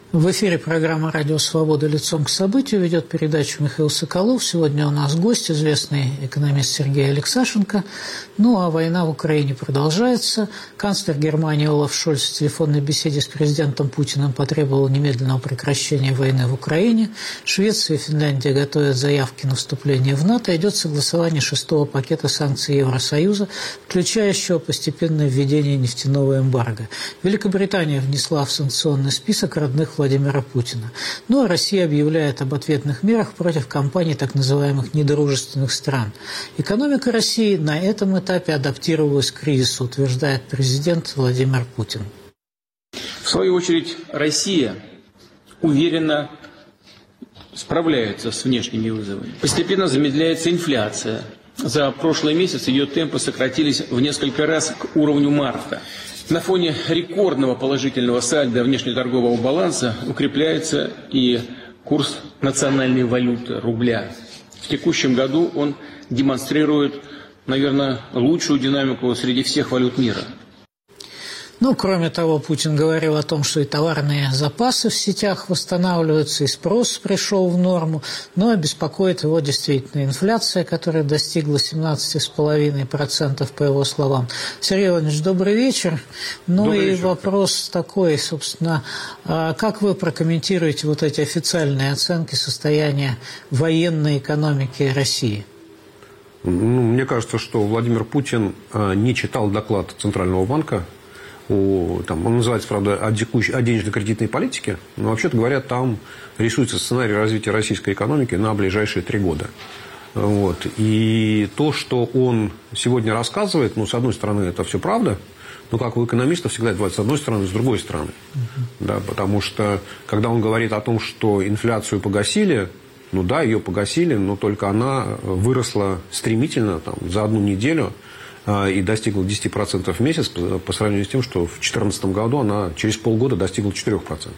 В эфире программа «Радио Свобода. Лицом к событию». Ведет передачу Михаил Соколов. Сегодня у нас гость, известный экономист Сергей Алексашенко. Ну, а война в Украине продолжается. Канцлер Германии Олаф Шольц в телефонной беседе с президентом Путиным потребовал немедленного прекращения войны в Украине. Швеция и Финляндия готовят заявки на вступление в НАТО. Идет согласование 6-го пакета санкций Евросоюза, включающего постепенное введение нефтяного эмбарго. Великобритания внесла в санкционный список родных Владимира Путина. Ну а Россия объявляет об ответных мерах против компаний так называемых недружественных стран. Экономика России на этом этапе адаптировалась к кризису, утверждает президент Владимир Путин. В свою очередь, Россия уверенно справляется с внешними вызовами. Постепенно замедляется инфляция. За прошлый месяц ее темпы сократились в несколько раз к уровню марта. На фоне рекордного положительного сальдо внешнеторгового баланса укрепляется и курс национальной валюты, рубля. В текущем году он демонстрирует, наверное, лучшую динамику среди всех валют мира. Ну, кроме того, Путин говорил о том, что и товарные запасы в сетях восстанавливаются, и спрос пришел в норму, но беспокоит его действительно инфляция, которая достигла 17,5%, по его словам. Сергей Иванович, добрый вечер. Ну добрый и вечер. Вопрос такой, собственно, как вы прокомментируете вот эти официальные оценки состояния военной экономики России? Мне кажется, что Владимир Путин не читал доклад Центрального банка. Он называется, правда, о денежно-кредитной политике, но, вообще-то говоря, там рисуется сценарий развития российской экономики на ближайшие 3 года. Вот. И то, что он сегодня рассказывает, с одной стороны, это все правда, но, как у экономиста, всегда бывает с одной стороны, с другой стороны. Да, потому что, когда он говорит о том, что инфляцию погасили, да, ее погасили, но только она выросла стремительно за одну неделю и достигла 10% в месяц по сравнению с тем, что в 2014 году она через полгода достигла 4%.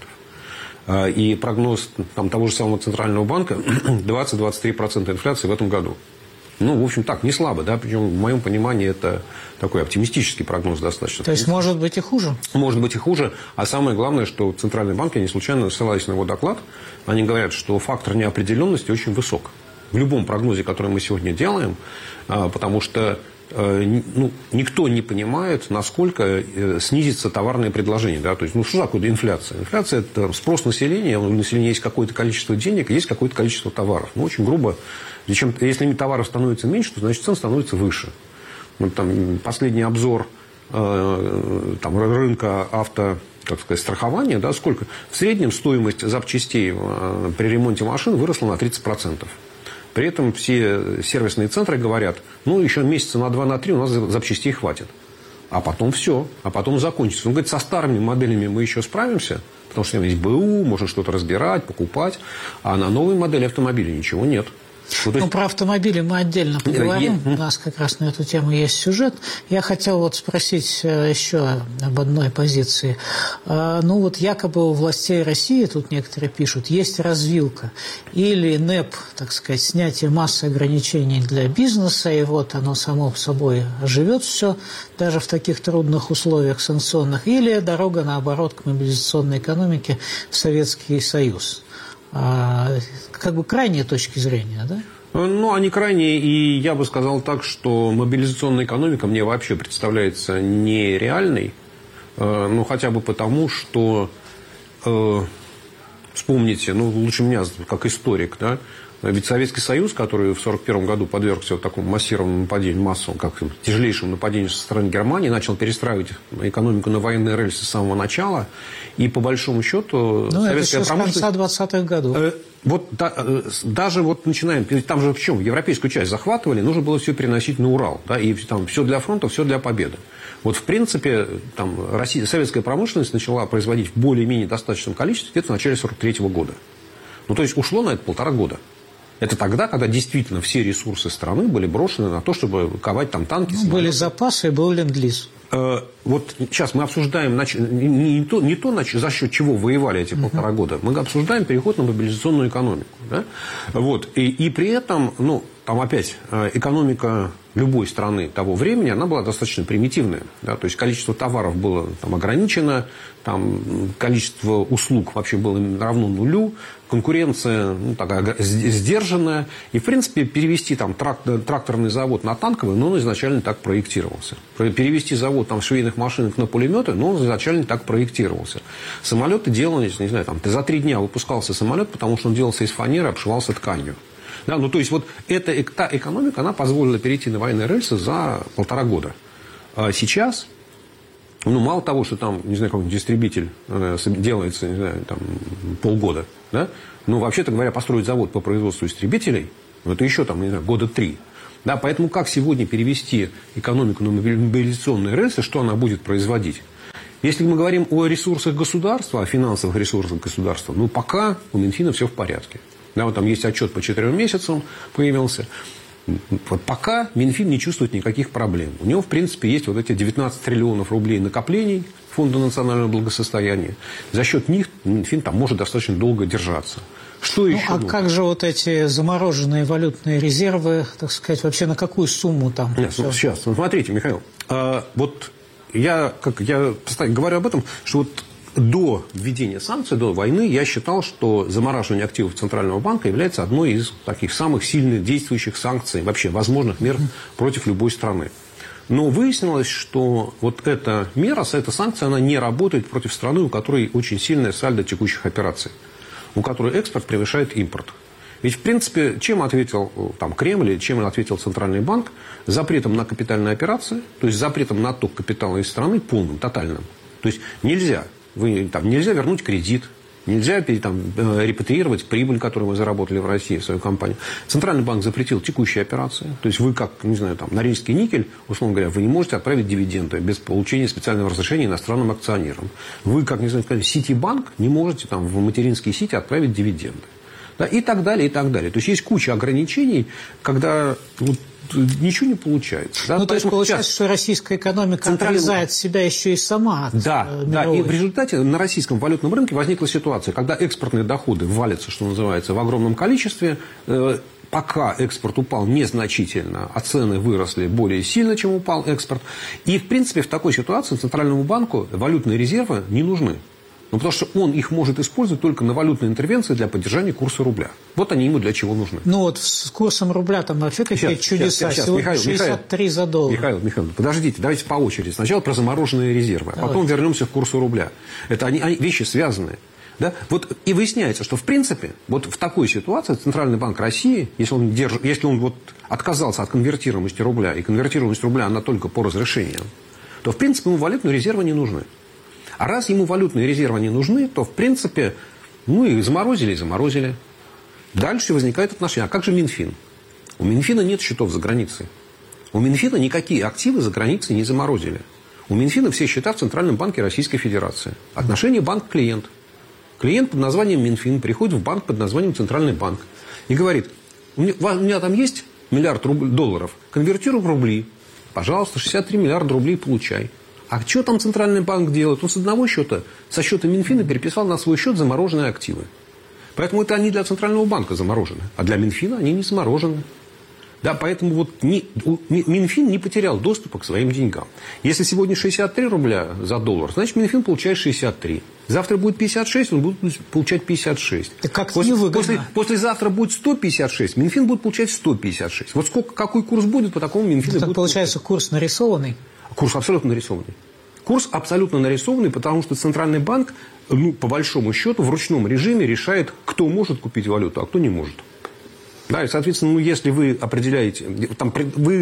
И прогноз того же самого Центрального банка 20-23% инфляции в этом году. В общем, так, не слабо, да, причем в моем понимании это такой оптимистический прогноз достаточно. То есть, может быть и хуже? Может быть и хуже, а самое главное, что Центральный банк, я не случайно ссылаюсь на его доклад, они говорят, что фактор неопределенности очень высок. В любом прогнозе, который мы сегодня делаем, потому что никто не понимает, насколько снизится товарное предложение. Да? То есть, что такое инфляция? Инфляция – это спрос населения. У населения есть какое-то количество денег, есть какое-то количество товаров. Очень грубо. Если товаров становится меньше, то значит цены становятся выше. Последний обзор рынка страхования, да, сколько? В среднем стоимость запчастей при ремонте машин выросла на 30%. При этом все сервисные центры говорят, еще месяца на 2-3 у нас запчастей хватит. А потом все, а потом закончится. Он говорит, со старыми моделями мы еще справимся, потому что есть БУ, можно что-то разбирать, покупать, а на новой модели автомобиля ничего нет. Про автомобили мы отдельно поговорим. У нас как раз на эту тему есть сюжет. Я хотел спросить еще об одной позиции. Якобы у властей России, тут некоторые пишут, есть развилка. Или НЭП, так сказать, снятие массы ограничений для бизнеса, и оно само собой живет все, даже в таких трудных условиях санкционных. Или дорога, наоборот, к мобилизационной экономике в Советский Союз. Крайние точки зрения, да? Они крайние, и я бы сказал так, что мобилизационная экономика мне вообще представляется нереальной, хотя бы потому, что, вспомните, лучше меня, как историк, да, ведь Советский Союз, который в 1941 году подвергся такому массированному нападению, массовому, тяжелейшему нападению со стороны Германии, начал перестраивать экономику на военные рельсы с самого начала. И по большому счету советская промышленность... с конца 20-х годов. Даже начинаем... Там же в чем? Европейскую часть захватывали, нужно было все переносить на Урал. Да, и все для фронта, все для победы. В принципе, советская промышленность начала производить в более-менее достаточном количестве где-то в начале 1943 года. То есть, ушло на это 1,5 года. Это тогда, когда действительно все ресурсы страны были брошены на то, чтобы ковать танки. Были запасы и был ленд-лиз. вот сейчас мы обсуждаем не то, за счет чего воевали эти полтора года. Мы обсуждаем переход на мобилизационную экономику. Да? Вот. И при этом, там опять, экономика любой страны того времени, она была достаточно примитивная. Да? То есть количество товаров было там ограничено, там количество услуг вообще было равно нулю, конкуренция такая сдержанная. И, в принципе, перевести там тракторный завод на танковый, он изначально так проектировался. Перевести завод там, швейных машинок на пулеметы, он изначально так проектировался. Самолеты делались, не знаю, там, за 3 дня выпускался самолет, потому что он делался из фанеры, обшивался тканью. Да, то есть, вот та экономика, она позволила перейти на военные рельсы за 1,5 года. А сейчас, мало того, что там, не знаю, какой-нибудь истребитель делается, не знаю, там, полгода, да, вообще-то говоря, построить завод по производству истребителей, это еще, там, не знаю, 3 года. Да, поэтому как сегодня перевести экономику на мобилизационные рельсы, что она будет производить? Если мы говорим о ресурсах государства, о финансовых ресурсах государства, пока у Минфина все в порядке. Да, вот там есть отчет по 4 месяцам появился. Вот пока Минфин не чувствует никаких проблем. У него, в принципе, есть вот эти 19 триллионов рублей накоплений Фонда национального благосостояния. За счет них Минфин там может достаточно долго держаться. Что еще? А как же вот эти замороженные валютные резервы, так сказать, вообще на какую сумму там? Нет, сейчас, смотрите, Михаил. Вот я постоянно говорю об этом, что вот до введения санкций, до войны, я считал, что замораживание активов Центрального банка является одной из таких самых сильных действующих санкций, вообще возможных мер против любой страны. Но выяснилось, что вот эта мера, эта санкция, она не работает против страны, у которой очень сильное сальдо текущих операций, у которой экспорт превышает импорт. Ведь, в принципе, чем ответил там, Кремль, чем ответил Центральный банк? Запретом на капитальные операции, то есть запретом на отток капитала из страны полным, тотальным. То есть нельзя вернуть кредит, нельзя репатриировать прибыль, которую вы заработали в России в свою компанию. Центральный банк запретил текущие операции. То есть вы, как, не знаю, Норильский никель, условно говоря, вы не можете отправить дивиденды без получения специального разрешения иностранным акционерам. Вы, как, не знаю, Ситибанк, не можете в материнские сити отправить дивиденды. Да, и так далее, и так далее. То есть есть куча ограничений, когда ничего не получается. Да? То есть получается, что российская экономика отрезает себя еще и сама от мировой. И в результате на российском валютном рынке возникла ситуация, когда экспортные доходы валятся, что называется, в огромном количестве, пока экспорт упал незначительно, а цены выросли более сильно, чем упал экспорт. И, в принципе, в такой ситуации Центральному банку валютные резервы не нужны. Потому что он их может использовать только на валютные интервенции для поддержания курса рубля. Вот они ему для чего нужны. С курсом рубля там вообще какие чудеса. Сегодня 63 за доллар. Михаил, подождите, давайте по очереди. Сначала про замороженные резервы, а потом вернемся к курсу рубля. Это они вещи связанные. Да? И выясняется, что в принципе вот в такой ситуации Центральный банк России, если он отказался от конвертируемости рубля, и конвертируемость рубля она только по разрешениям, то в принципе ему валютные резервы не нужны. А раз ему валютные резервы не нужны, то, в принципе, их заморозили. Дальше возникает отношение. А как же Минфин? У Минфина нет счетов за границей. У Минфина никакие активы за границей не заморозили. У Минфина все счета в Центральном банке Российской Федерации. Отношение банк-клиент. Клиент под названием Минфин приходит в банк под названием Центральный банк и говорит: у меня там есть $1 миллиард, конвертирую в рубли. Пожалуйста, 63 миллиарда рублей получай. А что там Центральный банк делает? Он с одного счета, со счета Минфина, переписал на свой счет замороженные активы. Поэтому это они для Центрального банка заморожены. А для Минфина они не заморожены. Да, поэтому Минфин не потерял доступа к своим деньгам. Если сегодня 63 рубля за доллар, значит Минфин получает 63. Завтра будет 56, он будет получать 56. Так как невыгодно. Послезавтра будет 156, Минфин будет получать 156. Вот какой курс будет, по такому Минфин будет. Получается, курс нарисованный? Курс абсолютно нарисованный. Курс абсолютно нарисованный, потому что Центральный банк, по большому счету, в ручном режиме решает, кто может купить валюту, а кто не может. Да, и, соответственно, если вы определяете... там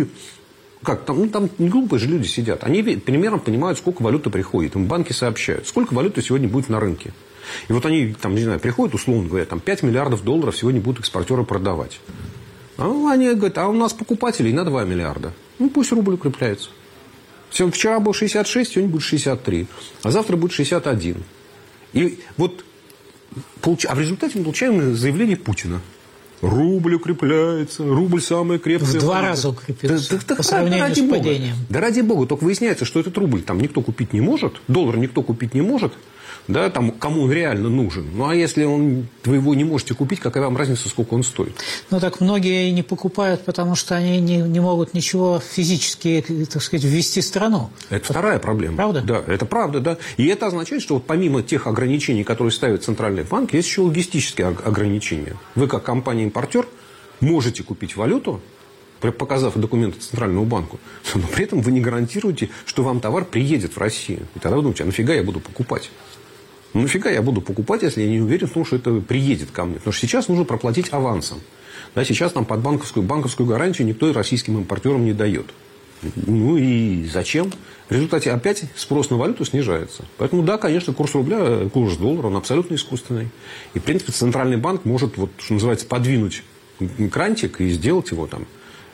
не глупые же люди сидят. Они примерно понимают, сколько валюты приходит. Им банки сообщают, сколько валюты сегодня будет на рынке. И вот они, приходят, условно говоря, 5 миллиардов долларов сегодня будут экспортеры продавать. А они говорят, а у нас покупателей на 2 миллиарда. Пусть рубль укрепляется. Вчера был 66, сегодня будет 63. А завтра будет 61. И в результате мы получаем заявление Путина. Рубль укрепляется, рубль самая крепкая. В 2 раза укрепился по сравнению с падением. Да ради бога, только выясняется, что этот рубль там никто купить не может, доллар никто купить не может, да, там, кому он реально нужен. Ну, а если вы его не можете купить, какая вам разница, сколько он стоит? Ну, так многие не покупают, потому что они не могут ничего физически, так сказать, ввести в страну. Это вторая проблема. Правда? Да, это правда, да. И это означает, что вот помимо тех ограничений, которые ставит Центральный банк, есть еще логистические ограничения. Вы, как компания-импортер, можете купить валюту, показав документы Центральному банку, но при этом вы не гарантируете, что вам товар приедет в Россию. И тогда вы думаете, а нафига я буду покупать? Ну, нафига я буду покупать, если я не уверен в том, что это приедет ко мне? Потому что сейчас нужно проплатить авансом. Да, сейчас нам под банковскую гарантию никто российским импортерам не дает. Ну и зачем? В результате опять спрос на валюту снижается. Поэтому да, конечно, курс рубля, курс доллара, он абсолютно искусственный. И в принципе Центральный банк может, вот, что называется, подвинуть крантик и сделать его там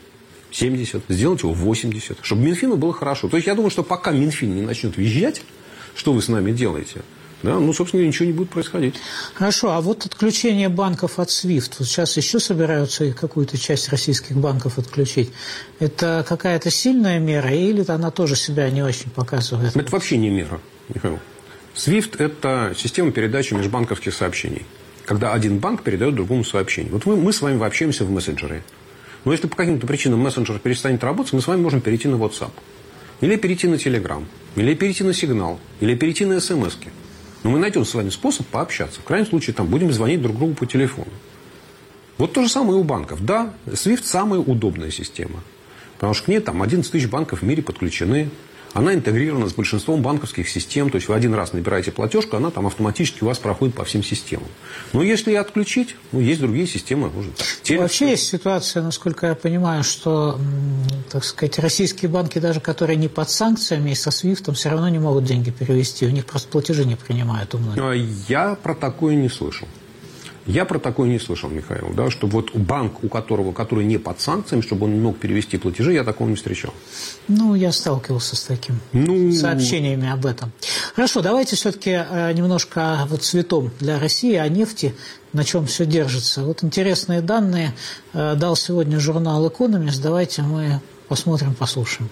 70, сделать его 80, чтобы Минфину было хорошо. То есть я думаю, что пока Минфин не начнет визжать, что вы с нами делаете, да, ну, собственно, ничего не будет происходить. Хорошо, а вот отключение банков от SWIFT, вот сейчас еще собираются какую-то часть российских банков отключить. Это какая-то сильная мера или она тоже себя не очень показывает? Это вообще не мера, Михаил. SWIFT – это система передачи межбанковских сообщений. Когда один банк передает другому сообщение. Вот мы с вами общаемся в мессенджере. Но если по каким-то причинам мессенджер перестанет работать, мы с вами можем перейти на WhatsApp. Или перейти на Telegram. Или перейти на Signal. Или перейти на СМСки. Но мы найдем с вами способ пообщаться. В крайнем случае, там, будем звонить друг другу по телефону. Вот то же самое и у банков. Да, SWIFT самая удобная система. Потому что к ней там 11 тысяч банков в мире подключены. Она интегрирована с большинством банковских систем. То есть, вы один раз набираете платежку, она там автоматически у вас проходит по всем системам. Но если ее отключить, ну, есть другие системы. Вообще есть ситуация, насколько я понимаю, что, так сказать, российские банки, даже которые не под санкциями и со SWIFT, все равно не могут деньги перевести. У них просто платежи не принимают у многих. Я про такое не слышал. Я про такое не слышал, Михаил. Да, чтобы вот банк, который не под санкциями, чтобы он не мог перевести платежи, я такого не встречал. Ну, я сталкивался с таким сообщениями об этом. Хорошо, давайте все-таки немножко вот цветом для России, о нефти, на чем все держится. Вот интересные данные дал сегодня журнал «Экономист». Давайте мы посмотрим, послушаем.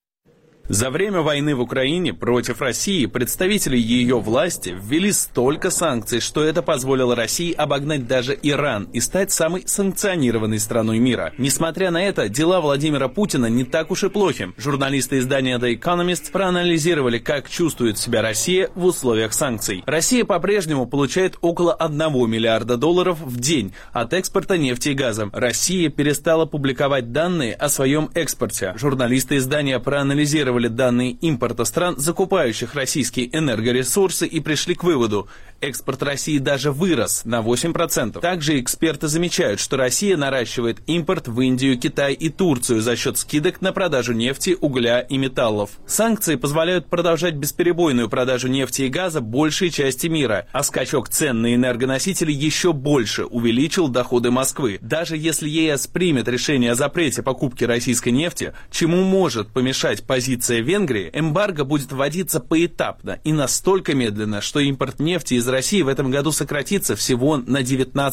За время войны в Украине против России представители ее власти ввели столько санкций, что это позволило России обогнать даже Иран и стать самой санкционированной страной мира. Несмотря на это, дела Владимира Путина не так уж и плохи. Журналисты издания The Economist проанализировали, как чувствует себя Россия в условиях санкций. Россия по-прежнему получает около $1 миллиарда в день от экспорта нефти и газа. Россия перестала публиковать данные о своем экспорте. Журналисты издания проанализировали данные импорта стран, закупающих российские энергоресурсы, и пришли к выводу: экспорт России даже вырос на 8%. Также эксперты замечают, что Россия наращивает импорт в Индию, Китай и Турцию за счет скидок на продажу нефти, угля и металлов. Санкции позволяют продолжать бесперебойную продажу нефти и газа большей части мира, а скачок цен на энергоносители еще больше увеличил доходы Москвы. Даже если ЕС примет решение о запрете покупки российской нефти, чему может помешать позиция Венгрии, эмбарго будет вводиться поэтапно и настолько медленно, что импорт нефти из России в этом году сократится всего на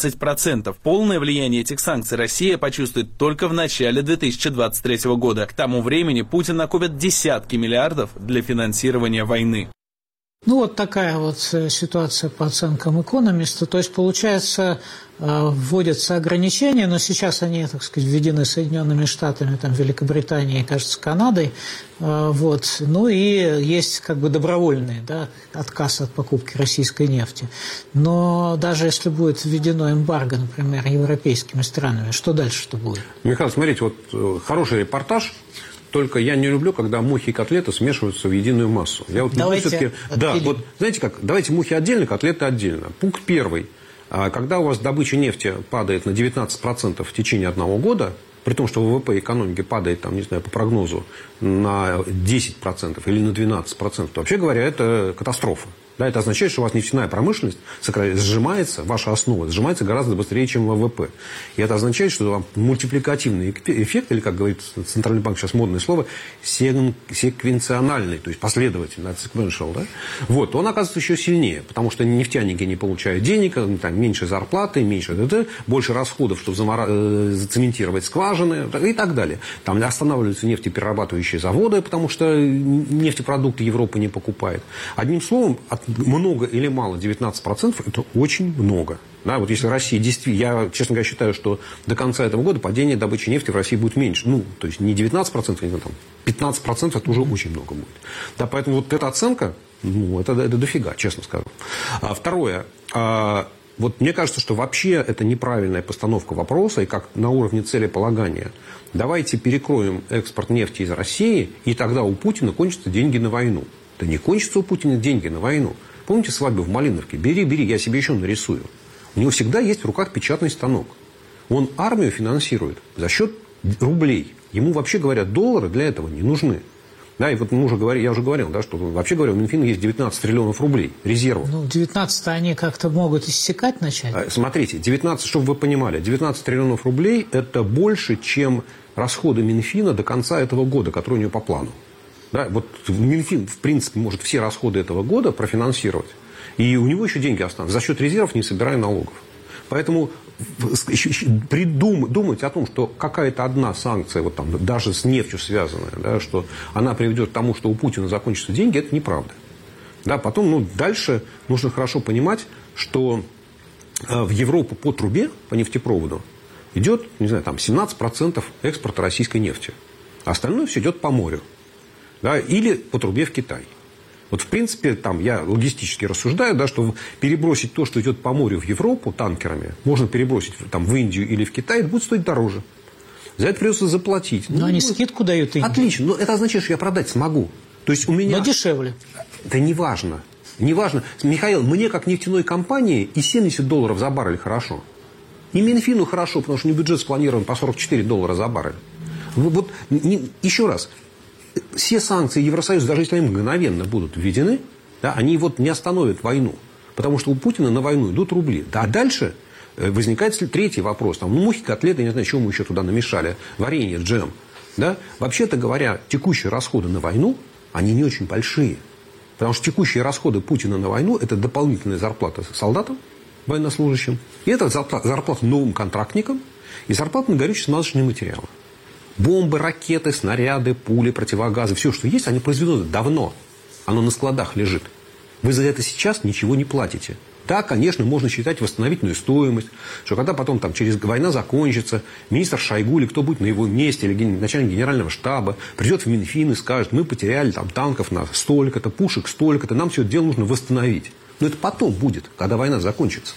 19%. Полное влияние этих санкций Россия почувствует только в начале 2023 года. К тому времени Путин накопит десятки миллиардов для финансирования войны. Ну, вот такая вот ситуация по оценкам «Экономиста». То есть, получается, вводятся ограничения, но сейчас они, так сказать, введены Соединенными Штатами, там, Великобританией, кажется, Канадой. Вот. Ну, и есть как бы добровольный, да, отказ от покупки российской нефти. Но даже если будет введено эмбарго, например, европейскими странами, что дальше-то будет? Михаил, смотрите, вот хороший репортаж. Только я не люблю, когда мухи и котлеты смешиваются в единую массу. Я вот давайте да, вот знаете как, давайте мухи отдельно, котлеты отдельно. Пункт первый. Когда у вас добыча нефти падает на 19% в течение одного года, при том, что ВВП экономики падает, там, не знаю, по прогнозу на 10% или на 12%, вообще говоря, это катастрофа. Да, это означает, что у вас нефтяная промышленность сжимается, ваша основа сжимается гораздо быстрее, чем ВВП. И это означает, что вам мультипликативный эффект, или, как говорит Центральный банк, сейчас модное слово, секвенциональный, то есть последовательный, sequential, да? Вот, он оказывается еще сильнее, потому что нефтяники не получают денег, там, меньше зарплаты, меньше больше расходов, чтобы зацементировать скважины и так далее. Там останавливаются нефтеперерабатывающие заводы, потому что нефтепродукты Европа не покупает. Одним словом, много или мало, 19% это очень много. Да, вот если Россия действительно, я, честно говоря, считаю, что до конца этого года падение добычи нефти в России будет меньше. Ну, то есть не 19%, а там 15% это уже очень много будет. Да, поэтому вот эта оценка, ну, это дофига, честно скажу. Второе. Вот мне кажется, что вообще это неправильная постановка вопроса, и как на уровне целеполагания. Давайте перекроем экспорт нефти из России, и тогда у Путина кончатся деньги на войну. Да не кончатся у Путина деньги на войну. Помните свадьбу в Малиновке? Бери, я себе еще нарисую. У него всегда есть в руках печатный станок. Он армию финансирует за счет рублей. Ему, вообще говоря, доллары для этого не нужны. Да, и вот я уже говорил, да, что вообще говоря, у Минфина есть 19 триллионов рублей резервов. Ну, 19 они как-то могут иссякать начать. Смотрите, 19, чтобы вы понимали, 19 триллионов рублей это больше, чем расходы Минфина до конца этого года, которые у него по плану. Да, вот Минфин, в принципе, может все расходы этого года профинансировать. И у него еще деньги останутся. За счет резервов, не собирая налогов. Поэтому думать о том, что какая-то одна санкция, вот там, даже с нефтью связанная, да, что она приведет к тому, что у Путина закончатся деньги, это неправда. Да, потом, дальше нужно хорошо понимать, что в Европу по трубе, по нефтепроводу, идет, не знаю, там 17% экспорта российской нефти. А остальное все идет по морю. Да, или по трубе в Китай. Вот, в принципе, там я логистически рассуждаю, да, что перебросить то, что идет по морю в Европу танкерами, можно перебросить там, в Индию или в Китай, это будет стоить дороже. За это придется заплатить. Но они скидку дают Индии. Отлично, но это означает, что я продать смогу. То есть у меня... Но дешевле. Это не важно. Не важно. Михаил, мне как нефтяной компании и $70 за баррель хорошо. И Минфину хорошо, потому что у них бюджет спланирован по $44 за баррель. Вот, еще раз. Все санкции Евросоюза, даже если они мгновенно будут введены, да, они вот не остановят войну. Потому что у Путина на войну идут рубли. Да, а дальше возникает третий вопрос. Там, мухи, котлеты, не знаю, чего мы еще туда намешали. Варенье, джем. Да? Вообще-то говоря, текущие расходы на войну, они не очень большие. Потому что текущие расходы Путина на войну – это дополнительная зарплата солдатам, военнослужащим. И это зарплата новым контрактникам. И зарплата на горюче-смазочные материалы. Бомбы, ракеты, снаряды, пули, противогазы, все, что есть, они произведены давно. Оно на складах лежит. Вы за это сейчас ничего не платите. Да, конечно, можно считать восстановительную стоимость, что когда потом там, через война закончится, министр Шойгу или кто будет на его месте, или начальник генерального штаба, придет в Минфин и скажет, мы потеряли там, танков на столько-то, пушек столько-то, нам все это дело нужно восстановить. Но это потом будет, когда война закончится.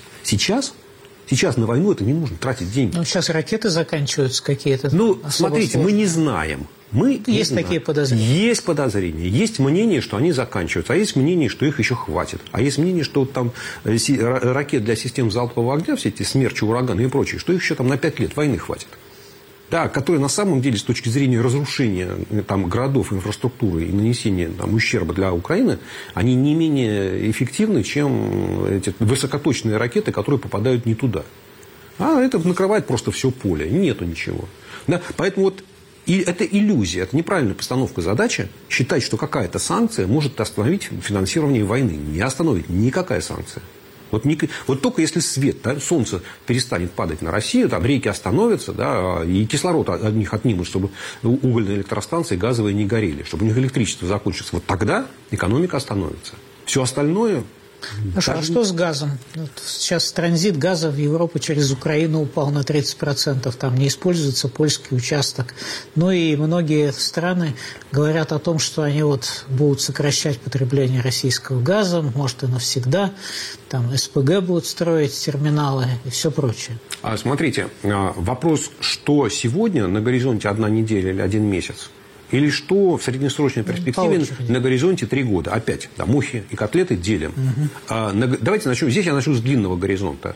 Сейчас на войну это не нужно тратить деньги. Ну, сейчас ракеты заканчиваются какие-то. Ну, смотрите, мы не знаем. Есть такие подозрения? Есть подозрения. Есть мнение, что они заканчиваются. А есть мнение, что их еще хватит. А есть мнение, что там ракет для систем залпового огня, все эти смерчи, ураганы и прочее, что их еще там на 5 лет войны хватит. Да, которые на самом деле с точки зрения разрушения там, городов, инфраструктуры и нанесения там, ущерба для Украины, они не менее эффективны, чем эти высокоточные ракеты, которые попадают не туда. А это накрывает просто все поле. Нету ничего. Да, поэтому вот это иллюзия, это неправильная постановка задачи считать, что какая-то санкция может остановить финансирование войны. Не остановит никакая санкция. Вот только если свет, да, солнце перестанет падать на Россию, там реки остановятся, да, и кислород от них отнимут, чтобы угольные электростанции газовые не горели, чтобы у них электричество закончится. Вот тогда экономика остановится. Все остальное... Хорошо, а что с газом? Вот сейчас транзит газа в Европу через Украину упал на 30%. Там не используется польский участок. Ну и многие страны говорят о том, что они вот будут сокращать потребление российского газа, может и навсегда. Там СПГ будут строить, терминалы и все прочее. Смотрите, вопрос, что сегодня на горизонте 1 неделя или 1 месяц, или что в среднесрочной перспективе на горизонте 3 года. Опять, да, мухи и котлеты делим. Давайте начнем. Здесь я начну с длинного горизонта.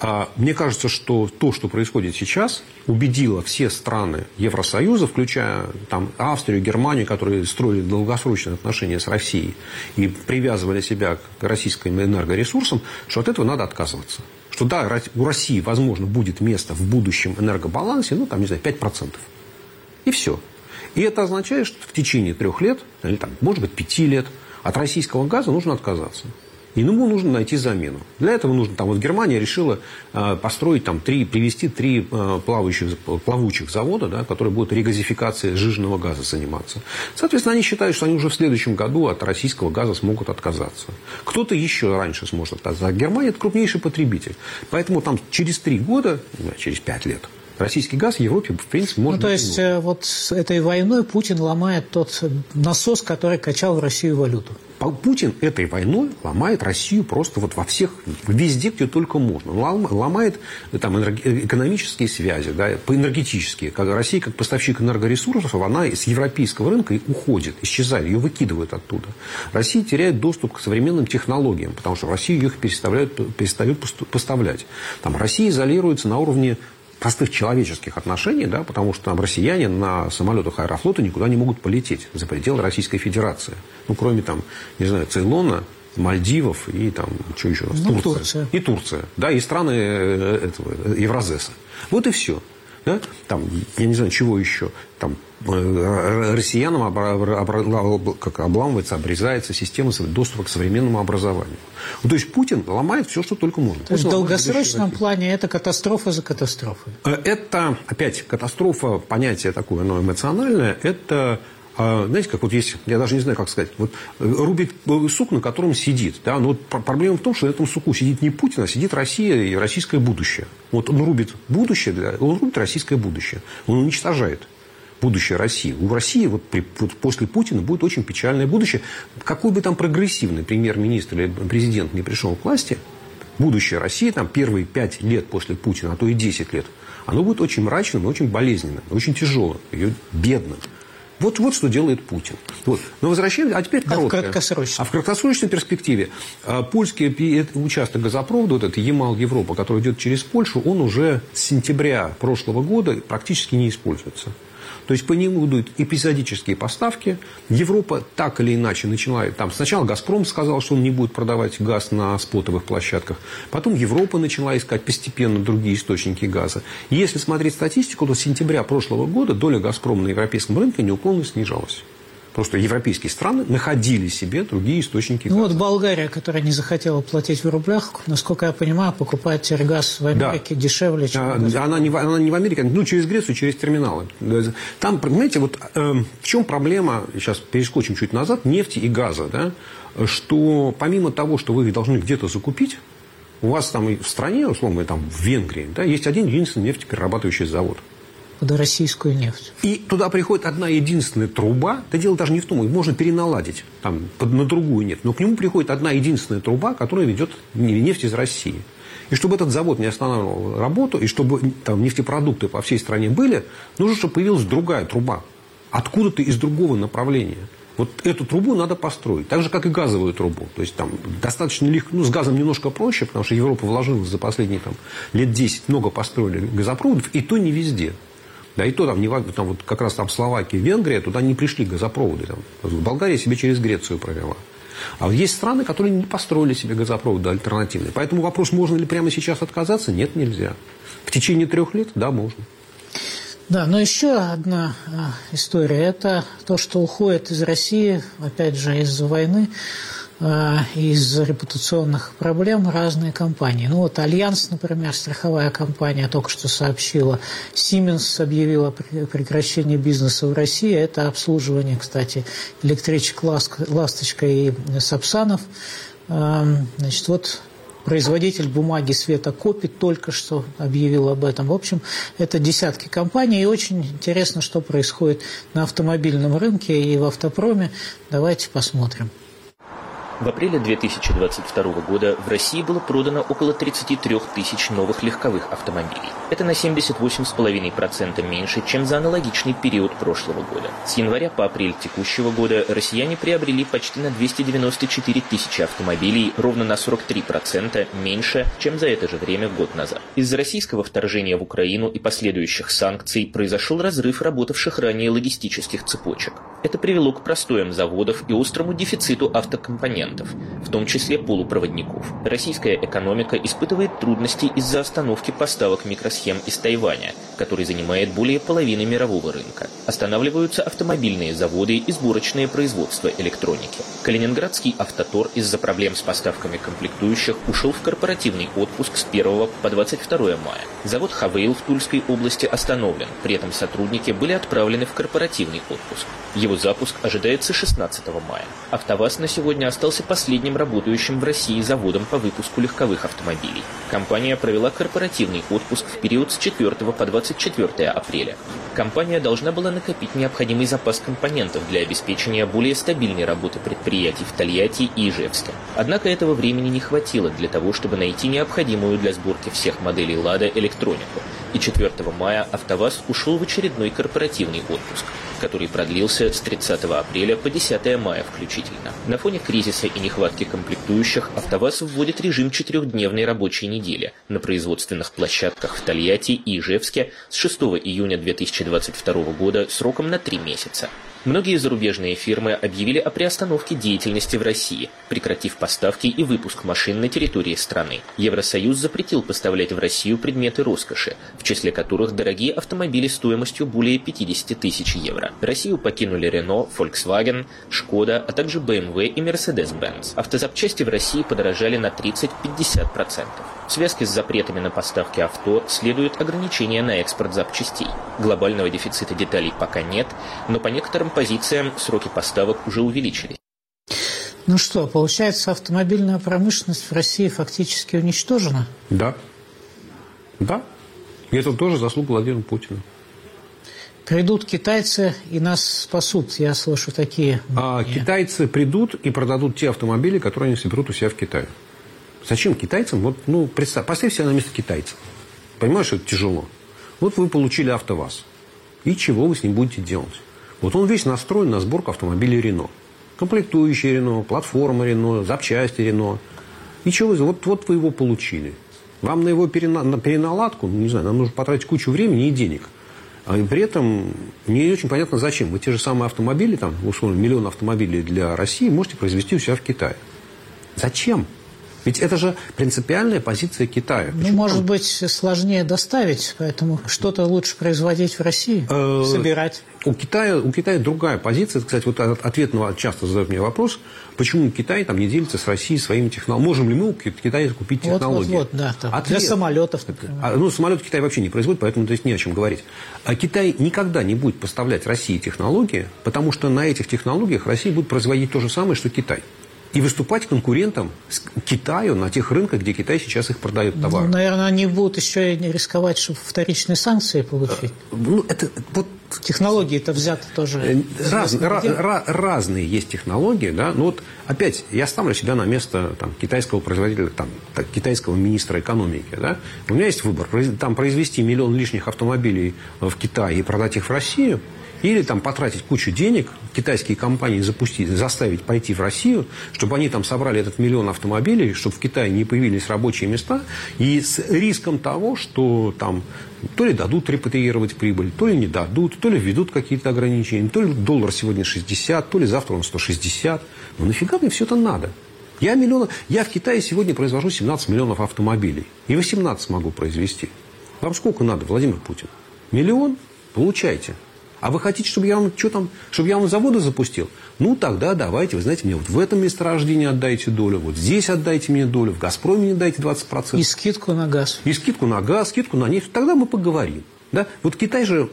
Мне кажется, что то, что происходит сейчас, убедило все страны Евросоюза, включая там, Австрию, Германию, которые строили долгосрочные отношения с Россией и привязывали себя к российским энергоресурсам, что от этого надо отказываться. Что да, у России, возможно, будет место в будущем энергобалансе, ну, там, не знаю, 5%. И все. И это означает, что в течение 3 лет, или там, может быть, 5 лет, от российского газа нужно отказаться. И ему нужно найти замену. Для этого нужно, там, вот Германия решила построить, там, привести 3 плавучих завода, да, которые будут регазификацией сжиженного газа заниматься. Соответственно, они считают, что они уже в следующем году от российского газа смогут отказаться. Кто-то еще раньше сможет отказаться. А Германия – это крупнейший потребитель. Поэтому там через 3 года, через 5 лет, российский газ в Европе, в принципе, может быть. То есть, вот с этой войной Путин ломает тот насос, который качал в Россию валюту. Путин этой войной ломает Россию просто вот во всех, везде, где только можно. Ломает там, экономические связи, да, энергетические. Когда Россия, как поставщик энергоресурсов, она с европейского рынка уходит, исчезает, ее выкидывают оттуда. Россия теряет доступ к современным технологиям, потому что в Россию их перестают поставлять. Там Россия изолируется на уровне простых человеческих отношений, да, потому что там россияне на самолетах Аэрофлота никуда не могут полететь за пределы Российской Федерации. Ну, кроме там, не знаю, Цейлона, Мальдивов и там, что еще у нас? Турция. И Турция, да, и страны Евразеса. Вот и все. Да? Там, я не знаю, чего еще. Там россиянам обламывается, обрезается система доступа к современному образованию. Ну, то есть Путин ломает все, что только можно. То есть в долгосрочном плане это катастрофа за катастрофой. Это, опять, катастрофа, понятие такое, оно эмоциональное, это... Знаете, как вот есть, я даже не знаю, как сказать, вот рубит сук, на котором сидит. Да? Но вот проблема в том, что на этом суку сидит не Путин, а сидит Россия и российское будущее. Вот он рубит будущее, он рубит российское будущее. Он уничтожает будущее России. У России вот после Путина будет очень печальное будущее. Какой бы там прогрессивный премьер-министр или президент не пришел к власти, будущее России, там, первые 5 лет после Путина, а то и 10 лет, оно будет очень мрачным, очень болезненным, очень тяжелым, бедным. Вот что делает Путин. Вот. Но возвращаемся, а теперь короткое. А в краткосрочной перспективе польский участок газопровода, вот этот Ямал-Европа, который идет через Польшу, он уже с сентября прошлого года практически не используется. То есть по нему идут эпизодические поставки. Европа так или иначе начала... Там сначала «Газпром» сказал, что он не будет продавать газ на спотовых площадках. Потом Европа начала искать постепенно другие источники газа. И если смотреть статистику, то с сентября прошлого года доля «Газпрома» на европейском рынке неуклонно снижалась. Просто европейские страны находили себе другие источники газа. Ну вот Болгария, которая не захотела платить в рублях, насколько я понимаю, покупает теперь газ в Америке дешевле, чем она не в Америке, ну через Грецию, через терминалы. Там, понимаете, вот в чем проблема, сейчас перескочим чуть назад, нефти и газа, да, что помимо того, что вы должны где-то закупить, у вас там в стране, условно, там в Венгрии, да, есть один единственный нефтеперерабатывающий завод. Под российскую нефть. И туда приходит одна единственная труба. Да дело даже не в том, можно переналадить там, на другую нефть. Но к нему приходит одна единственная труба, которая ведет нефть из России. И чтобы этот завод не останавливал работу, и чтобы там нефтепродукты по всей стране были, нужно, чтобы появилась другая труба. Откуда-то из другого направления. Вот эту трубу надо построить. Так же, как и газовую трубу. То есть, там достаточно легко, ну, с газом немножко проще, потому что Европа вложилась за последние там, лет 10, много построили газопроводов, и то не везде. Да, и то там, там вот как раз там Словакия, Венгрия, туда не пришли газопроводы. Там. Болгария себе через Грецию провела. А есть страны, которые не построили себе газопроводы альтернативные. Поэтому вопрос, можно ли прямо сейчас отказаться, нет, нельзя. В течение 3 лет, да, можно. Да, но еще одна история. Это то, что уходит из России, опять же, из-за войны, из-за репутационных проблем разные компании. Ну вот Альянс, например, страховая компания, только что сообщила. Siemens объявила о прекращении бизнеса в России. Это обслуживание, кстати, электричек «Ласточка» и «Сапсанов». Значит, вот производитель бумаги Света Копи только что объявил об этом. В общем, это десятки компаний. И очень интересно, что происходит на автомобильном рынке и в автопроме. Давайте посмотрим. В апреле 2022 года в России было продано около 33 тысяч новых легковых автомобилей. Это на 78,5% меньше, чем за аналогичный период прошлого года. С января по апрель текущего года россияне приобрели почти на 294 тысячи автомобилей, ровно на 43% меньше, чем за это же время год назад. Из-за российского вторжения в Украину и последующих санкций произошел разрыв работавших ранее логистических цепочек. Это привело к простоям заводов и острому дефициту автокомпонентов, в том числе полупроводников. Российская экономика испытывает трудности из-за остановки поставок микросхем из Тайваня, который занимает более половины мирового рынка. Останавливаются автомобильные заводы и сборочное производство электроники. Калининградский автотор из-за проблем с поставками комплектующих ушел в корпоративный отпуск с 1 по 22 мая. Завод «Хавейл» в Тульской области остановлен, при этом сотрудники были отправлены в корпоративный отпуск. Его запуск ожидается 16 мая. «АвтоВАЗ» на сегодня остался последним работающим в России заводом по выпуску легковых автомобилей. Компания провела корпоративный отпуск в период с 4 по 24 апреля. Компания должна была накопить необходимый запас компонентов для обеспечения более стабильной работы предприятий в Тольятти и Ижевске. Однако этого времени не хватило для того, чтобы найти необходимую для сборки всех моделей «Лада» электронику. И 4 мая «АвтоВАЗ» ушел в очередной корпоративный отпуск, который продлился с 30 апреля по 10 мая включительно. На фоне кризиса и нехватки комплектующих «АвтоВАЗ» вводит режим 4-дневной рабочей недели на производственных площадках в Тольятти и Ижевске с 6 июня 2022 года сроком на 3 месяца. Многие зарубежные фирмы объявили о приостановке деятельности в России, прекратив поставки и выпуск машин на территории страны. Евросоюз запретил поставлять в Россию предметы роскоши, в числе которых дорогие автомобили стоимостью более 50 тысяч евро. Россию покинули Renault, Volkswagen, Skoda, а также BMW и Mercedes-Benz. Автозапчасти в России подорожали на 30-50%. В связке с запретами на поставки авто следуют ограничения на экспорт запчастей. Глобального дефицита деталей пока нет, но по некоторым позициям сроки поставок уже увеличились. Ну что, получается, автомобильная промышленность в России фактически уничтожена? Да. Да. И это тоже заслуга Владимира Путина. Придут китайцы и нас спасут, я слышу такие. Китайцы придут и продадут те автомобили, которые они соберут у себя в Китае. Зачем китайцам? Поставь себя на место китайцев. Понимаешь, что это тяжело. Вот вы получили АвтоВАЗ. И чего вы с ним будете делать? Вот он весь настроен на сборку автомобилей Рено. Комплектующие Рено, платформа Рено, запчасти Рено. И чего вы? Вот вы его получили. Вам на его переналадку, не знаю, нам нужно потратить кучу времени и денег. А при этом не очень понятно, зачем. Вы те же самые автомобили, там, условно, 1 миллион автомобилей для России можете произвести у себя в Китае. Зачем? Ведь это же принципиальная позиция Китая. Может быть, сложнее доставить, поэтому что-то лучше производить в России, собирать. У Китая другая позиция. Кстати, вот ответ часто задают мне вопрос, почему Китай там не делится с Россией своими технологиями. Можем ли мы у Китая купить технологии? Да, для самолетов, например. Самолеты Китай вообще не производит, поэтому здесь не о чем говорить. А Китай никогда не будет поставлять России технологии, потому что на этих технологиях Россия будет производить то же самое, что Китай. И выступать конкурентом Китаю на тех рынках, где Китай сейчас их продает товары. Наверное, они будут еще и не рисковать, чтобы вторичные санкции получить. Технологии-то взяты тоже. Разные есть технологии. Да? Но вот опять я ставлю себя на место китайского производителя, китайского министра экономики. Да? У меня есть выбор. Там произвести 1 миллион лишних автомобилей в Китае и продать их в Россию. Или там потратить кучу денег, китайские компании заставить пойти в Россию, чтобы они там собрали этот 1 миллион автомобилей, чтобы в Китае не появились рабочие места, и с риском того, что там то ли дадут репатриировать прибыль, то ли не дадут, то ли введут какие-то ограничения, то ли доллар сегодня 60, то ли завтра он 160. Ну нафига мне все это надо? Я в Китае сегодня произвожу 17 миллионов автомобилей. И 18 могу произвести. Вам сколько надо, Владимир Путин? 1 миллион? Получайте. А вы хотите, чтобы я вам заводы запустил? Ну, тогда давайте, вы знаете, мне вот в этом месторождении отдайте долю, вот здесь отдайте мне долю, в «Газпроме» мне дайте 20%. И скидку на газ. И скидку на газ, скидку на нефть. Тогда мы поговорим. Да? Вот Китай же,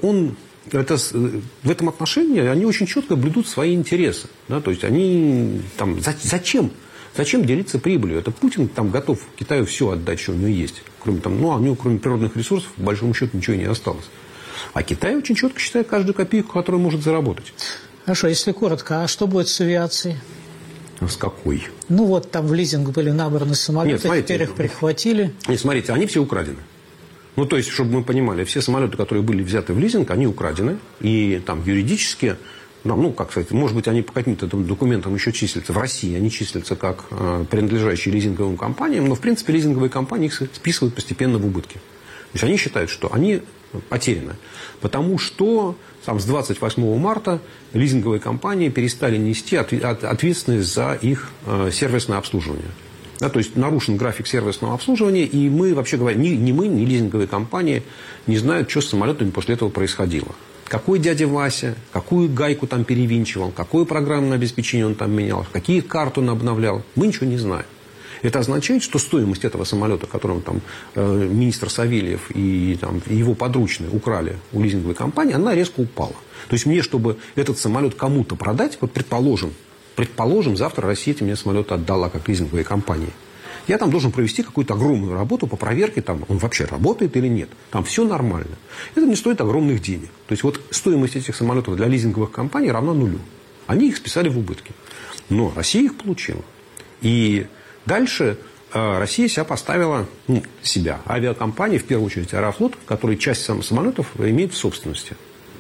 в этом отношении, они очень четко блюдут свои интересы. Да? То есть, они там, зачем делиться прибылью? Это Путин там готов Китаю все отдать, что у него есть. У него кроме природных ресурсов, по большому счету, ничего не осталось. А Китай очень четко считает каждую копейку, которую может заработать. Хорошо, если коротко, а что будет с авиацией? С какой? Ну, вот там в лизинг были набраны самолеты, Нет, смотрите, теперь их прихватили. Нет, смотрите, они все украдены. Ну, то есть, чтобы мы понимали, все самолеты, которые были взяты в лизинг, они украдены. И там юридически, ну, как сказать, может быть, они по каким-то документам еще числятся. В России они числятся как принадлежащие лизинговым компаниям. Но, в принципе, лизинговые компании их списывают постепенно в убытки. То есть, они считают, что они потеряны. Потому что там, с 28 марта лизинговые компании перестали нести ответственность за их сервисное обслуживание. Да, то есть нарушен график сервисного обслуживания, и мы, вообще говоря, ни мы, ни лизинговые компании не знают, что с самолетами после этого происходило. Какой дядя Вася, какую гайку там перевинчивал, какое программное обеспечение он там менял, какие карты он обновлял. Мы ничего не знаем. Это означает, что стоимость этого самолета, которым там министр Савельев и там, его подручные украли у лизинговой компании, она резко упала. То есть мне, чтобы этот самолет кому-то продать, вот предположим, завтра Россия мне самолет отдала как лизинговой компании. Я там должен провести какую-то огромную работу по проверке, там, он вообще работает или нет. Там все нормально. Это не стоит огромных денег. То есть вот стоимость этих самолетов для лизинговых компаний равна нулю. Они их списали в убытки. Но Россия их получила. И дальше Россия себя поставила, авиакомпании, в первую очередь Аэрофлот, который часть самолетов имеет в собственности.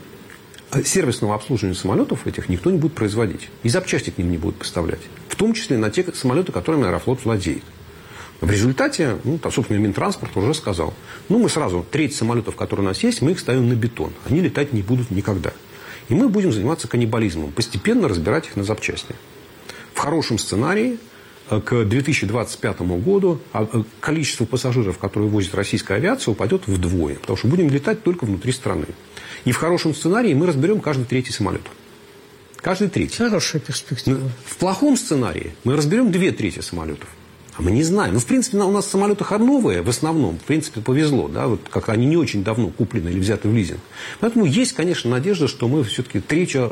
Сервисного обслуживания самолетов этих никто не будет производить. И запчасти к ним не будут поставлять. В том числе на те самолеты, которыми Аэрофлот владеет. В результате, собственно, Минтранспорт уже сказал, мы сразу треть самолетов, которые у нас есть, мы их ставим на бетон. Они летать не будут никогда. И мы будем заниматься каннибализмом, постепенно разбирать их на запчасти. В хорошем сценарии к 2025 году количество пассажиров, которые возит российская авиация, упадет вдвое. Потому что будем летать только внутри страны. И в хорошем сценарии мы разберем каждый третий самолет. Каждый третий. Хорошая перспектива. В плохом сценарии мы разберем 2/3 самолетов. А мы не знаем. В принципе, у нас самолеты новые в основном. В принципе, повезло. Да? Вот как они не очень давно куплены или взяты в лизинг. Поэтому есть, конечно, надежда, что мы все-таки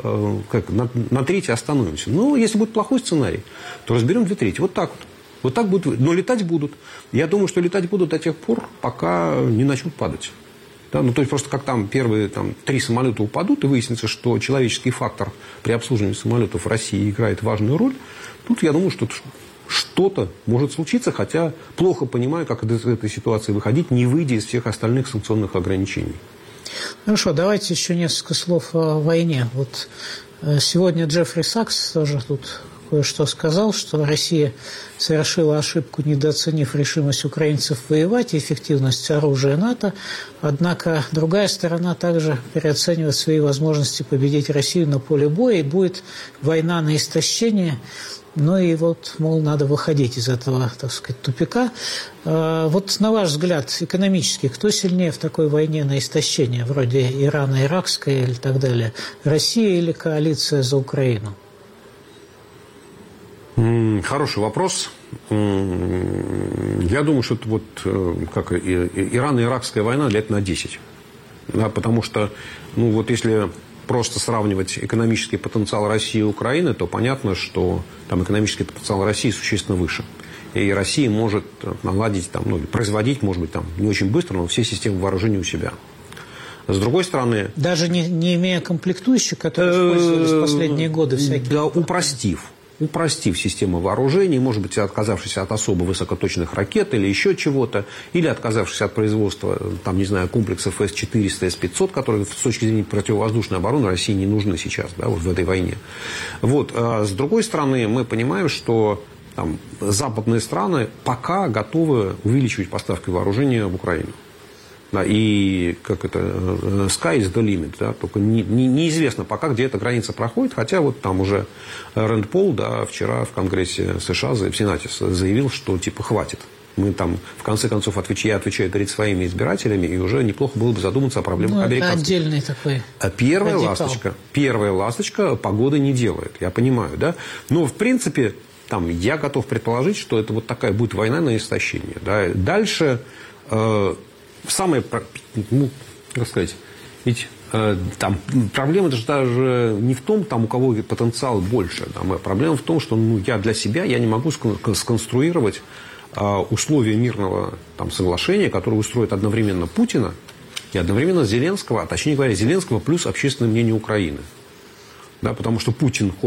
на третьей остановимся. Но если будет плохой сценарий, то разберем 2/3. Вот так вот. Вот так будет. Но летать будут. Я думаю, что летать будут до тех пор, пока не начнут падать. Да? То есть, просто как там первые 3 самолета упадут, и выяснится, что человеческий фактор при обслуживании самолетов в России играет важную роль, тут я думаю, что что-то может случиться, хотя плохо понимаю, как из этой ситуации выходить, не выйдя из всех остальных санкционных ограничений. Хорошо, давайте еще несколько слов о войне. Вот сегодня Джеффри Сакс тоже тут кое-что сказал, что Россия совершила ошибку, недооценив решимость украинцев воевать и эффективность оружия НАТО. Однако другая сторона также переоценивает свои возможности победить Россию на поле боя, и будет война на истощение. Ну и вот, мол, надо выходить из этого, так сказать, тупика. Вот на ваш взгляд, экономически, кто сильнее в такой войне на истощение, вроде Ирана, иракской или так далее? Россия или коалиция за Украину? Хороший вопрос. Я думаю, что это как Ирано-иракская война лет на 10. Да, потому что, если просто сравнивать экономический потенциал России и Украины, то понятно, что там экономический потенциал России существенно выше. И Россия может наладить, производить, может быть, не очень быстро, но все системы вооружения у себя. С другой стороны... Даже не имея комплектующих, которые использовались в последние годы всякие. Да, упростив систему вооружений, может быть, отказавшись от особо высокоточных ракет или еще чего-то, или отказавшись от производства, комплексов С-400, С-500, которые с точки зрения противовоздушной обороны России не нужны сейчас, в этой войне. А с другой стороны, мы понимаем, что западные страны пока готовы увеличивать поставки вооружения в Украину. Да, и sky is the limit, да, только неизвестно пока, где эта граница проходит, хотя там уже Рэнд Пол, вчера в Конгрессе США, в Сенате заявил, что хватит. Мы в конце концов, я отвечаю перед своими избирателями, и уже неплохо было бы задуматься о проблемах американцев. Это отдельный такой Первая ласточка погоды не делает, я понимаю, да. Но в принципе, я готов предположить, что это такая будет война на истощение. Да. Дальше самое, проблема даже не в том, у кого потенциал больше. Проблема в том, что я для себя не могу сконструировать условия мирного соглашения, которое устроит одновременно Путина и одновременно Зеленского, а точнее говоря, Зеленского плюс общественное мнение Украины. Да, потому что Путин хочет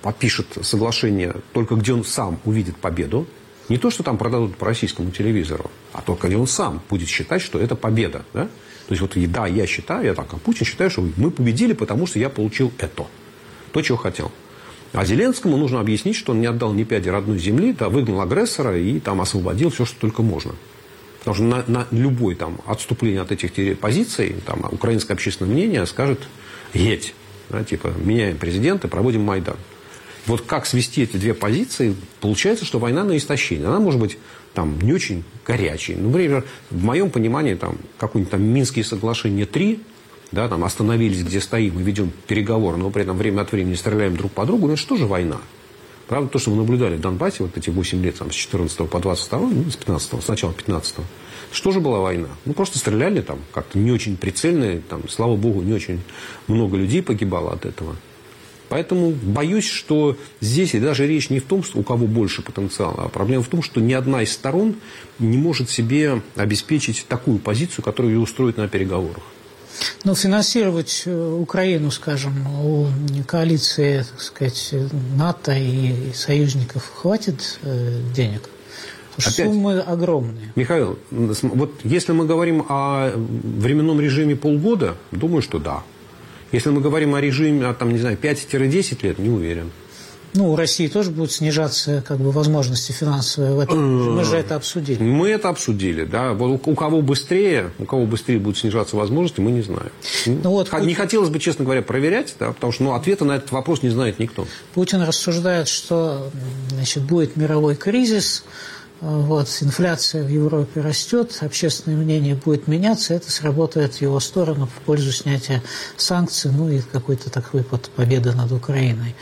подпишет соглашение только где он сам увидит победу. Не то, что там продадут по российскому телевизору, а только где он сам будет считать, что это победа. Да? То есть, вот, да, я считаю, я так, а Путин считает, что мы победили, потому что я получил это. То, чего хотел. А Зеленскому нужно объяснить, что он не отдал ни пяди родной земли, да, выгнал агрессора и там освободил все, что только можно. Потому что на любое там отступление от этих позиций там, украинское общественное мнение скажет «едь». Да, типа меняем президента, проводим Майдан. Вот как свести эти две позиции, получается, что война на истощение. Она может быть там, не очень горячей. Например, в моем понимании, там, какое-нибудь там Минские соглашения 3, да, там, остановились, где стоим, и ведем переговоры, но при этом время от времени стреляем друг по другу, ну, это что же война? Правда, то, что мы наблюдали в Донбассе вот эти 8 лет, там, с 14 по 22, ну, с 15, сначала 15. Что же была война? Ну, просто стреляли там как-то не очень прицельно, там, слава богу, не очень много людей погибало от этого. Поэтому боюсь, что здесь и даже речь не в том, у кого больше потенциала, а проблема в том, что ни одна из сторон не может себе обеспечить такую позицию, которую ее устроит на переговорах. Но финансировать Украину, скажем, у коалиции, так сказать, НАТО и союзников хватит денег? Опять, суммы огромные. Михаил, вот если мы говорим о временном режиме полгода, думаю, что да. Если мы говорим о режиме, там, не знаю, 5-10 лет, не уверен. Ну, у России тоже будут снижаться как бы возможности финансовые. Мы же это обсудили. Мы это обсудили, да. У кого быстрее будет снижаться возможности, мы не знаем. Ну, вот, не хотелось бы, честно говоря, проверять, да, потому что ответа на этот вопрос не знает никто. Путин рассуждает, что, значит, будет мировой кризис. Вот, инфляция в Европе растет, общественное мнение будет меняться, это сработает в его сторону в пользу снятия санкций, ну и какой-то такой вот победы над Украиной.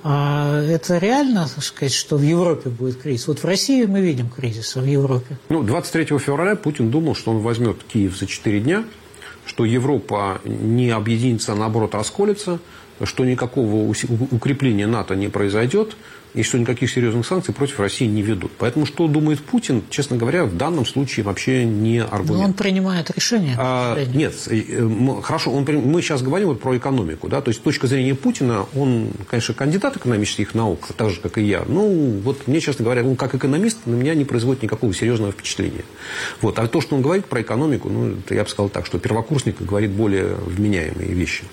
А это реально, так сказать, что в Европе будет кризис? Вот в России мы видим кризис, а в Европе? 23 февраля Путин думал, что он возьмет Киев за 4 дня, что Европа не объединится, а наоборот расколется, что никакого укрепления НАТО не произойдет, и что никаких серьезных санкций против России не ведут. Поэтому, что думает Путин, честно говоря, в данном случае вообще не аргумент. Но он принимает решение. Нет, хорошо, мы сейчас говорим вот про экономику. Да? То есть, с точки зрения Путина, он, конечно, кандидат экономических наук, так же, как и я. Ну, вот мне, честно говоря, он как экономист на меня не производит никакого серьезного впечатления. Вот. А то, что он говорит про экономику, ну, это я бы сказал так, что первокурсник говорит более вменяемые вещи.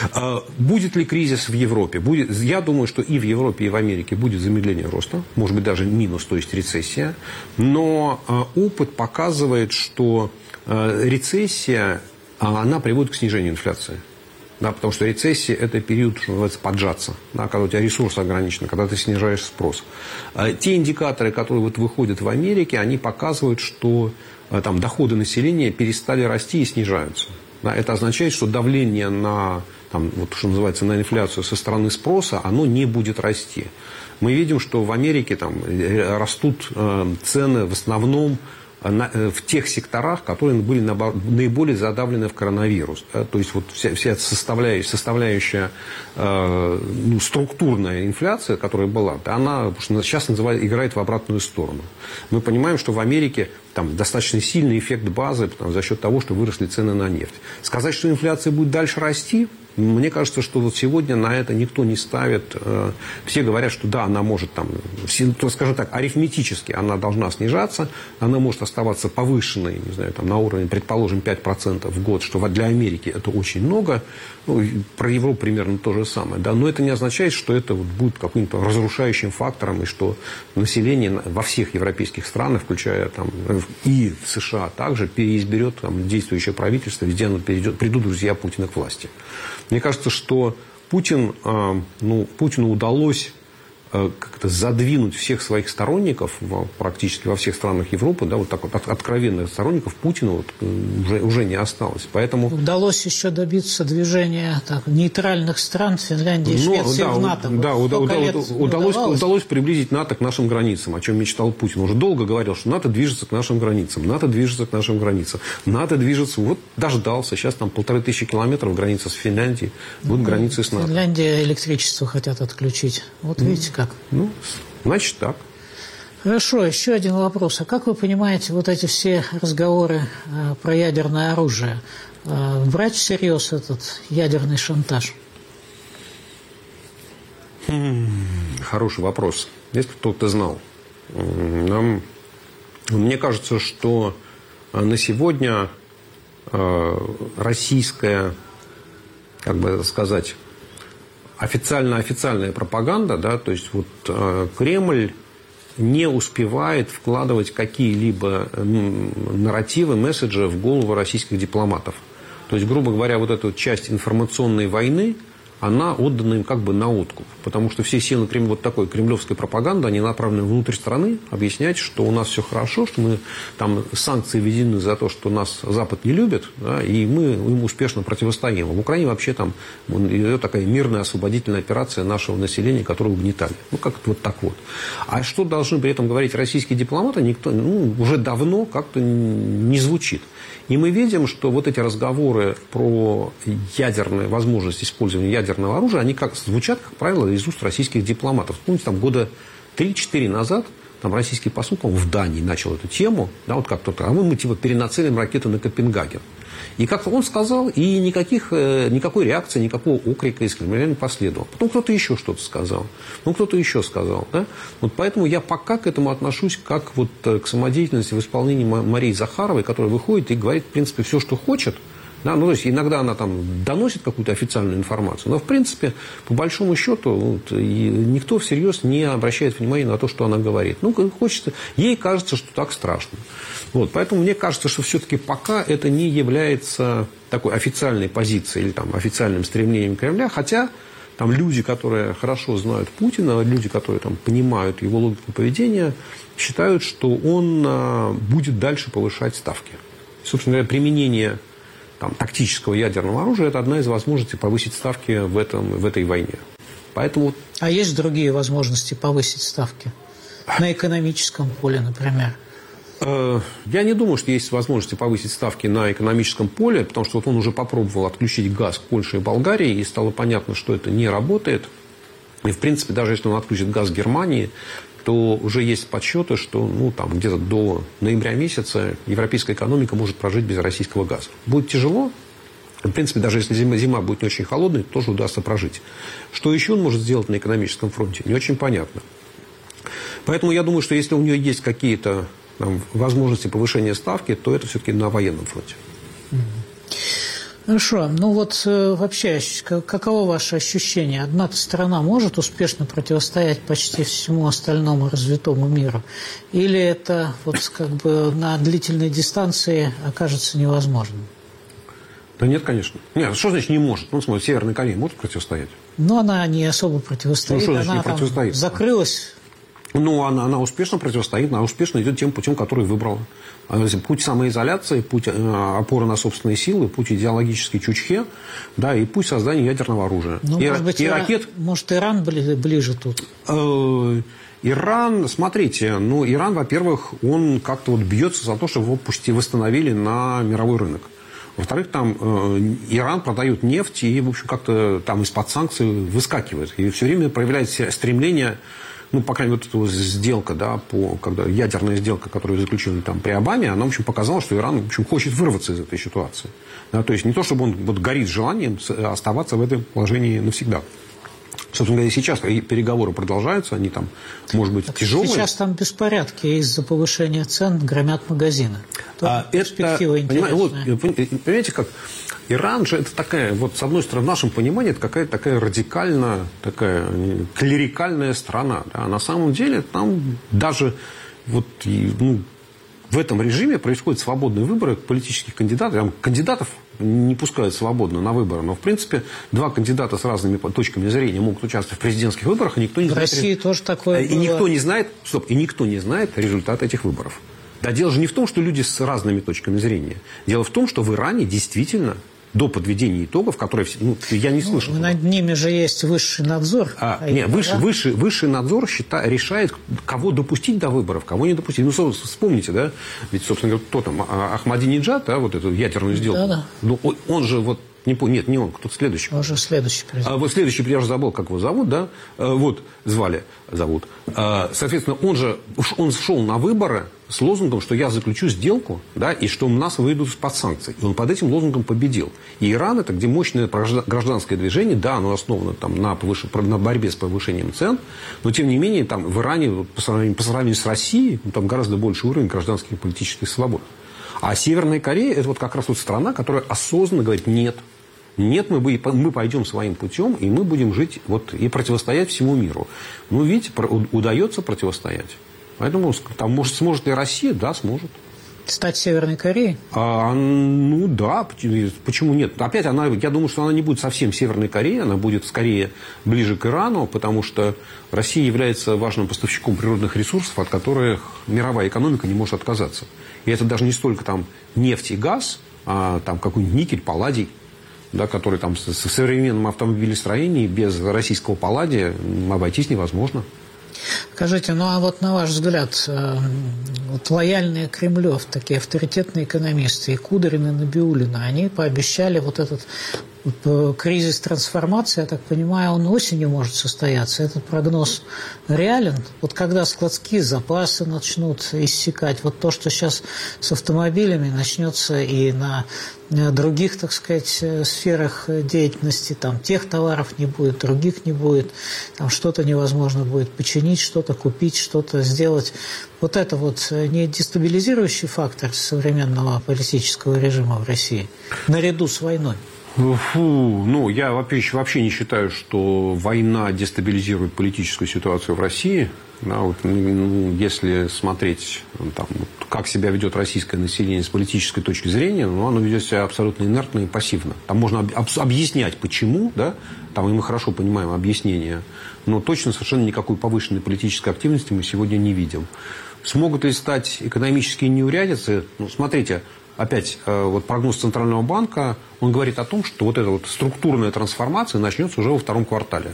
Будет ли кризис в Европе? Я думаю, что и в Европе, и в Америке будет замедление роста, может быть, даже минус, то есть рецессия. Но опыт показывает, что рецессия, она приводит к снижению инфляции. Да, потому что рецессия – это период, что называется, поджаться, да, когда у тебя ресурсы ограничены, когда ты снижаешь спрос. Те индикаторы, которые вот выходят в Америке, они показывают, что там, доходы населения перестали расти и снижаются. Да, это означает, что давление на, там, вот, что называется, на инфляцию со стороны спроса, оно не будет расти. Мы видим, что в Америке там, растут цены в основном в тех секторах, которые были наиболее задавлены в коронавирус. Да? То есть, вот вся составляющая структурная инфляция, которая была, она сейчас играет в обратную сторону. Мы понимаем, что в Америке там, достаточно сильный эффект базы за счет того, что выросли цены на нефть. Сказать, что инфляция будет дальше расти, мне кажется, что вот сегодня на это никто не ставит. Все говорят, что да, она может, там, скажем так, арифметически она должна снижаться, она может оставаться повышенной, не знаю, там, на уровне, предположим, 5% в год, что для Америки это очень много. Ну, про Европу примерно то же самое. Да? Но это не означает, что это вот будет каким-то разрушающим фактором, и что население во всех европейских странах, включая там, и в США также, переизберет там, действующее правительство, везде придут друзья Путина к власти. Мне кажется, что Путину удалось как-то задвинуть всех своих сторонников практически во всех странах Европы, да, вот так вот откровенных сторонников Путина вот, уже не осталось. Поэтому... Удалось еще добиться движения нейтральных стран Финляндии и Швеции в НАТО. Да, удалось приблизить НАТО к нашим границам, о чем мечтал Путин. Он уже долго говорил, что НАТО движется к нашим границам, НАТО движется к нашим границам. НАТО движется, вот дождался, сейчас там 1500 километров граница с Финляндией, будут границы с НАТО. Финляндия электричество хотят отключить. Вот видите как. Ну, значит так. Хорошо, еще один вопрос. А как вы понимаете вот эти все разговоры про ядерное оружие? Брать всерьез этот ядерный шантаж? хороший вопрос. Если кто-то знал. Мне кажется, что на сегодня российская, как бы сказать, официальная пропаганда, да, то есть вот Кремль не успевает вкладывать какие-либо нарративы, месседжи в голову российских дипломатов. То есть, грубо говоря, вот эта вот часть информационной войны, она отдана им как бы на откуп. Потому что все силы вот такой кремлевской пропаганды, они направлены внутрь страны, объяснять, что у нас все хорошо, что мы там санкции введены за то, что нас Запад не любит, да, и мы им успешно противостоим. А в Украине вообще там идет такая мирная освободительная операция нашего населения, которое угнетали. Ну, как-то вот так вот. А что должны при этом говорить российские дипломаты, никто уже давно как-то не звучит. И мы видим, что вот эти разговоры про ядерные возможности использования ядерного оружия, они звучат, как правило, из уст российских дипломатов. Помните, там года 3-4 назад там российский посол, по-моему, в Дании начал эту тему, да, вот как кто-то, а мы типа перенацелим ракеты на Копенгаген. И как-то он сказал, и никакой реакции, никакого окрика из Кремля не последовало. Потом кто-то еще что-то сказал. Кто-то еще сказал. Да? Вот поэтому я пока к этому отношусь как вот к самодеятельности в исполнении Марии Захаровой, которая выходит и говорит, в принципе, все, что хочет. Да, то есть иногда она там доносит какую-то официальную информацию, но в принципе, по большому счету, никто всерьез не обращает внимания на то, что она говорит. Ей кажется, что так страшно. Вот, поэтому мне кажется, что все-таки пока это не является такой официальной позицией или там, официальным стремлением Кремля, хотя там люди, которые хорошо знают Путина, люди, которые там, понимают его логику поведения, считают, что он будет дальше повышать ставки. Собственно говоря, применение тактического ядерного оружия – это одна из возможностей повысить ставки в этой войне. Поэтому... А есть другие возможности повысить ставки? На экономическом поле, например? Я не думаю, что есть возможности повысить ставки на экономическом поле, потому что вот он уже попробовал отключить газ в Польше и Болгарии, и стало понятно, что это не работает. И, в принципе, даже если он отключит газ в Германии, то уже есть подсчеты, что где-то до ноября месяца европейская экономика может прожить без российского газа. Будет тяжело. В принципе, даже если зима будет не очень холодной, тоже удастся прожить. Что еще он может сделать на экономическом фронте, не очень понятно. Поэтому я думаю, что если у него есть какие-то возможности повышения ставки, то это все-таки на военном фронте. Хорошо. Вообще, каково ваше ощущение? Одна страна может успешно противостоять почти всему остальному развитому миру? Или это на длительной дистанции окажется невозможным? Да нет, конечно. Нет, что значит не может? Смотри, Северная Корея может противостоять? Она не особо противостоит. Что значит она не противостоит? Закрылась. Она успешно противостоит, она успешно идет тем путем, который выбрала. Путь самоизоляции, путь опоры на собственные силы, путь идеологической чучхе, да, и путь создания ядерного оружия. Может, Иран ближе тут? Иран, смотрите, Иран, во-первых, он как-то бьется за то, чтобы его почти восстановили на мировой рынок. Во-вторых, там Иран продает нефть и, в общем, как-то там из-под санкций выскакивает. И все время проявляет стремление... по крайней мере, вот эта сделка, да, когда ядерная сделка, которую заключили там при Обаме, она, в общем, показала, что Иран, в общем, хочет вырваться из этой ситуации. Да, то есть, не то, чтобы он горит желанием оставаться в этом положении навсегда. Собственно говоря, сейчас переговоры продолжаются, они там, может быть, тяжелые. Сейчас там беспорядки из-за повышения цен, громят магазины. Перспектива интересная. Понимаете, как? Иран же это такая, с одной стороны, в нашем понимании, это какая-то такая радикальная, такая клерикальная страна. Да? А на самом деле там даже в этом режиме происходят свободные выборы политических кандидатов. Там кандидатов не пускают свободно на выборы, но, в принципе, два кандидата с разными точками зрения могут участвовать в президентских выборах, и никто не знает... В России тоже такое было. И никто не знает результат этих выборов. Да, дело же не в том, что люди с разными точками зрения. Дело в том, что в Иране действительно до подведения итогов, которые я не слышал. Над ними же есть высший надзор. Высший надзор решает, кого допустить до выборов, кого не допустить. Вспомните, да? Ведь, собственно говоря, кто там? Ахмадинеджад, да, вот эту ядерную сделку. Да. Он же не он, кто-то следующий. Уже следующий президент. Следующий, я уже забыл, как его зовут, да? Зовут. Соответственно, он шел на выборы с лозунгом, что я заключу сделку, да, и что нас выведут из-под санкций. И он под этим лозунгом победил. И Иран, это где мощное гражданское движение, да, оно основано там, на борьбе с повышением цен, но тем не менее там, в Иране по сравнению с Россией там гораздо больше уровень гражданских и политических свобод. А Северная Корея – это вот как раз вот страна, которая осознанно говорит «нет». Нет, мы пойдем своим путем, и мы будем жить вот, и противостоять всему миру. Ну, видите, удается противостоять. Поэтому там, сможет ли Россия? Да, сможет. Стать Северной Кореей? Ну да, почему нет? Опять я думаю, что она не будет совсем Северной Кореей, она будет скорее ближе к Ирану, потому что Россия является важным поставщиком природных ресурсов, от которых мировая экономика не может отказаться. И это даже не столько там нефть и газ, а там какой-нибудь никель, палладий, да, который там в современном автомобилестроении без российского палладия обойтись невозможно. Скажите, ну а вот на ваш взгляд, вот лояльные Кремлю, такие авторитетные экономисты, и Кудрин, и Набиуллина, они пообещали вот этот кризис трансформации, я так понимаю, он осенью может состояться. Этот прогноз реален? Вот когда складские запасы начнут иссякать, вот то, что сейчас с автомобилями начнется и на других, так сказать, сферах деятельности, там тех товаров не будет, других не будет, там что-то невозможно будет починить, что-то купить, что-то сделать. Вот это вот не дестабилизирующий фактор современного политического режима в России наряду с войной? Ну, я вообще не считаю, что война дестабилизирует политическую ситуацию в России. Да, вот, если смотреть, там, как себя ведет российское население с политической точки зрения, оно ведет себя абсолютно инертно и пассивно. Там можно объяснять, почему, да, там, и мы хорошо понимаем объяснение, но точно совершенно никакой повышенной политической активности мы сегодня не видим. Смогут ли стать экономические неурядицы? Ну, смотрите, опять, вот прогноз Центрального банка, он говорит о том, что вот эта вот структурная трансформация начнется уже во втором квартале.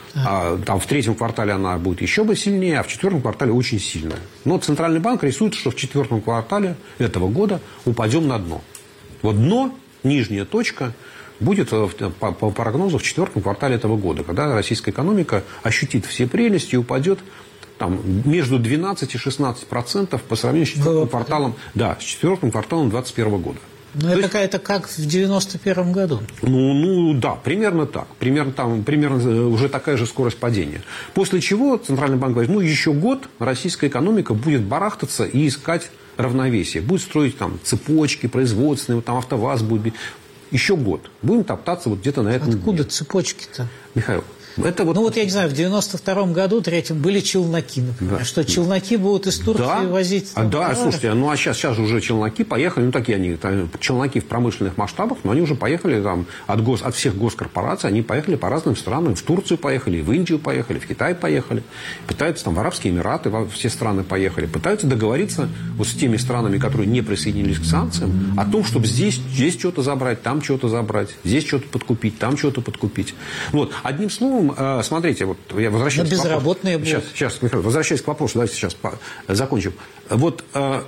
Там в третьем квартале она будет еще бы сильнее, а в четвертом квартале очень сильная. Но Центральный банк рисует, что в четвертом квартале этого года упадем на дно. Вот дно, нижняя точка, будет по прогнозу в четвертом квартале этого года, когда российская экономика ощутит все прелести и упадет там, между 12 и 16% по сравнению с четвертым кварталом, да, с четвертым кварталом 2021 года. Ну, это какая-то как в 91 году. Ну, да, примерно так. Примерно уже такая же скорость падения. После чего Центральный банк говорит, еще год российская экономика будет барахтаться и искать равновесие. Будет строить там цепочки производственные, там АвтоВАЗ будет. Еще год. Будем топтаться вот где-то на этом дне. Откуда цепочки-то? Михаил, это вот... Ну, вот я не знаю, в 92-м году, третьем, были челноки, например. Да. Что, челноки будут из Турции возить? Да, товары? Слушайте, а сейчас уже челноки поехали, такие они, челноки в промышленных масштабах, но они уже поехали там от всех госкорпораций, они поехали по разным странам. В Турцию поехали, в Индию поехали, в Китай поехали. Пытаются там в Арабские Эмираты, во все страны поехали. Пытаются договориться вот с теми странами, которые не присоединились к санкциям, о том, чтобы здесь что-то забрать, там что-то забрать, здесь что-то подкупить, там что-то подкупить. Вот, одним словом, смотрите, вот я возвращаюсь к вопросу. Сейчас, Михаил, возвращаясь к вопросу, давайте сейчас закончим. Вот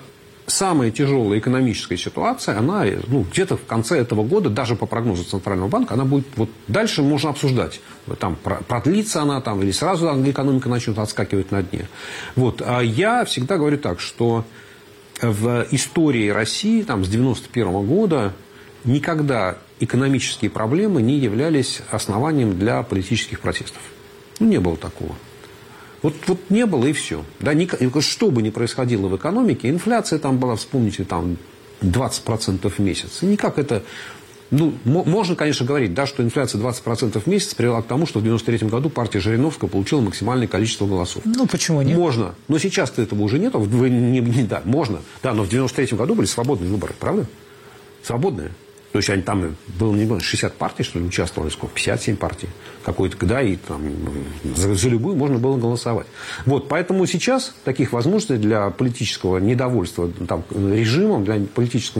самая тяжелая экономическая ситуация, она где-то в конце этого года, даже по прогнозу Центрального банка, она будет, вот дальше можно обсуждать, там, продлится она там, или сразу экономика начнет отскакивать на дне. Вот, а я всегда говорю так, что в истории России там, с 91 года никогда экономические проблемы не являлись основанием для политических протестов. Не было такого. Вот не было, и все. Да, что бы ни происходило в экономике, инфляция там была, вспомните, там 20% в месяц. И никак это... можно, конечно, говорить, да, что инфляция 20% в месяц привела к тому, что в 93 году партия Жириновского получила максимальное количество голосов. Почему нет? Можно. Но сейчас-то этого уже нет. Да, можно. Да, но в 93 году были свободные выборы, правда? Свободные. То есть, там было не 60 партий, что ли, участвовали, сколько? 57 партий. Какой-то, да, и там за любую можно было голосовать. Вот, поэтому сейчас таких возможностей для политического недовольства там, режимом, для политического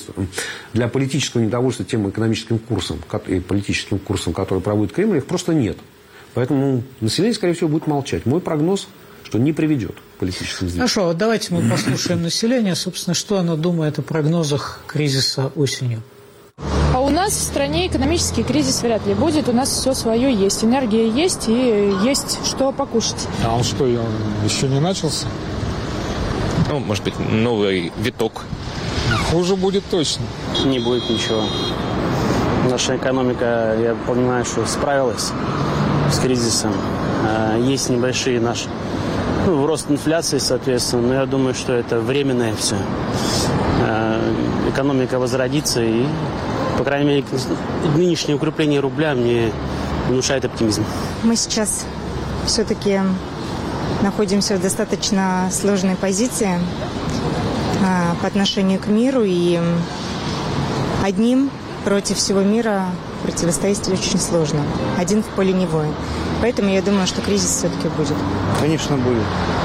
недовольства тем экономическим курсом и политическим курсом, который проводит Кремль, их просто нет. Поэтому население, скорее всего, будет молчать. Мой прогноз, что не приведет к политическим сдвигам. Хорошо, вот давайте мы послушаем население, собственно, что оно думает о прогнозах кризиса осенью. А у нас в стране экономический кризис вряд ли будет. У нас все свое есть. Энергия есть и есть что покушать. А он что, еще не начался? Ну, может быть, новый виток. Хуже будет точно. Не будет ничего. Наша экономика, я понимаю, что справилась с кризисом. Есть небольшие наши рост инфляции, соответственно, но я думаю, что это временное все. Экономика возродится, и, по крайней мере, нынешнее укрепление рубля мне внушает оптимизм. Мы сейчас все-таки находимся в достаточно сложной позиции по отношению к миру, и одним против всего мира противостоять очень сложно. Один в поле не воин. Поэтому я думаю, что кризис все-таки будет. Конечно, будет.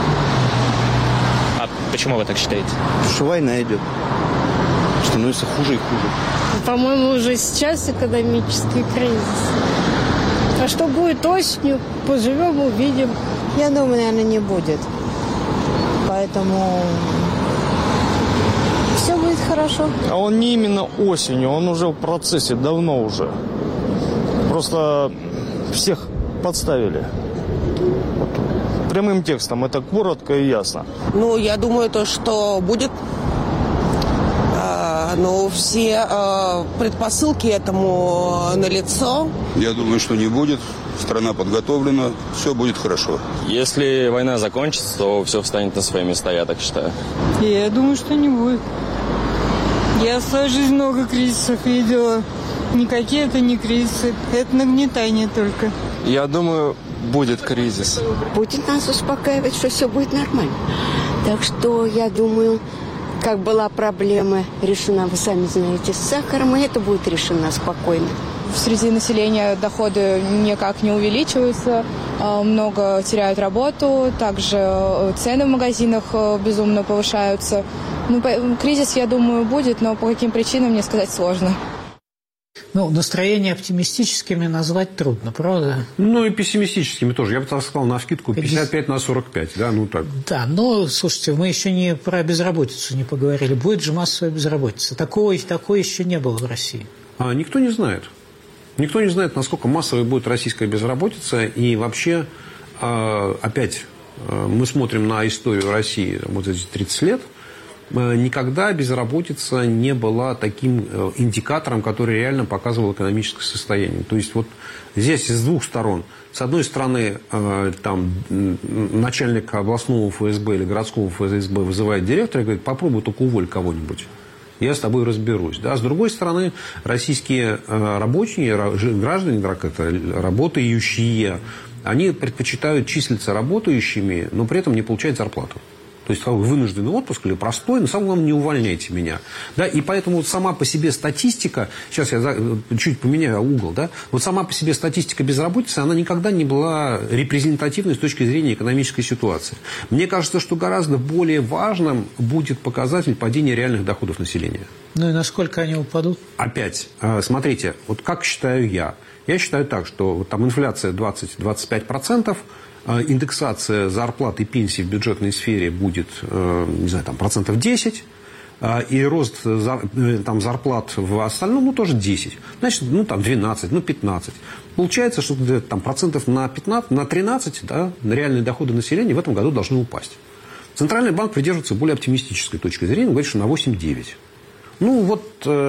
А почему вы так считаете? Потому что война идет. Становится хуже и хуже. По-моему, уже сейчас экономический кризис. А что будет осенью, поживем, увидим. Я думаю, наверное, не будет. Поэтому все будет хорошо. А он не именно осенью, он уже в процессе, давно уже. Просто всех подставили. Вот. Прямым текстом, это коротко и ясно. Ну, я думаю, то, что будет. Но все предпосылки этому налицо. Я думаю, что не будет. Страна подготовлена, все будет хорошо. Если война закончится, то все встанет на свои места, я так считаю. Я думаю, что не будет. Я в свою жизнь много кризисов видела. Никакие это не кризисы, это нагнетание только. Я думаю, будет кризис. Путин нас успокаивает, что все будет нормально. Так что я думаю, как была проблема решена, вы сами знаете, с сахаром, и это будет решено спокойно. Среди населения доходы никак не увеличиваются, много теряют работу, также цены в магазинах безумно повышаются. Ну, кризис, я думаю, будет, но по каким причинам мне сказать сложно. Ну, настроения оптимистическими назвать трудно, правда? Ну, и пессимистическими тоже. Я бы так сказал, навскидку 55 на 45, да, ну так. Да, но, слушайте, мы еще не про безработицу не поговорили. Будет же массовая безработица. Такой еще не было в России. Никто не знает. Никто не знает, насколько массовой будет российская безработица. И вообще, опять, мы смотрим на историю России вот эти 30 лет. Никогда безработица не была таким индикатором, который реально показывал экономическое состояние. То есть, вот здесь с двух сторон. С одной стороны, там, начальник областного ФСБ или городского ФСБ вызывает директора и говорит: попробуй только уволь кого-нибудь, я с тобой разберусь. Да? С другой стороны, российские рабочие, граждане, работающие, они предпочитают числиться работающими, но при этом не получать зарплату. То есть вынужденный отпуск или простой, но самое главное, не увольняйте меня. Да? И поэтому сама по себе статистика, сейчас я чуть поменяю угол, да? Вот сама по себе статистика безработицы, она никогда не была репрезентативной с точки зрения экономической ситуации. Мне кажется, что гораздо более важным будет показатель падения реальных доходов населения. Ну и насколько они упадут? Опять, смотрите, вот как считаю я. Я считаю так, что вот там инфляция 20-25%, индексация зарплат и пенсий в бюджетной сфере будет, не знаю, там, 10%, и рост там, зарплат в остальном, ну, тоже 10. Значит, ну, там, 12, ну, 15. Получается, что там процентов на 15, на 13, да, реальные доходы населения в этом году должны упасть. Центральный банк придерживается более оптимистической точки зрения, говорит, что на 8-9. Ну, вот,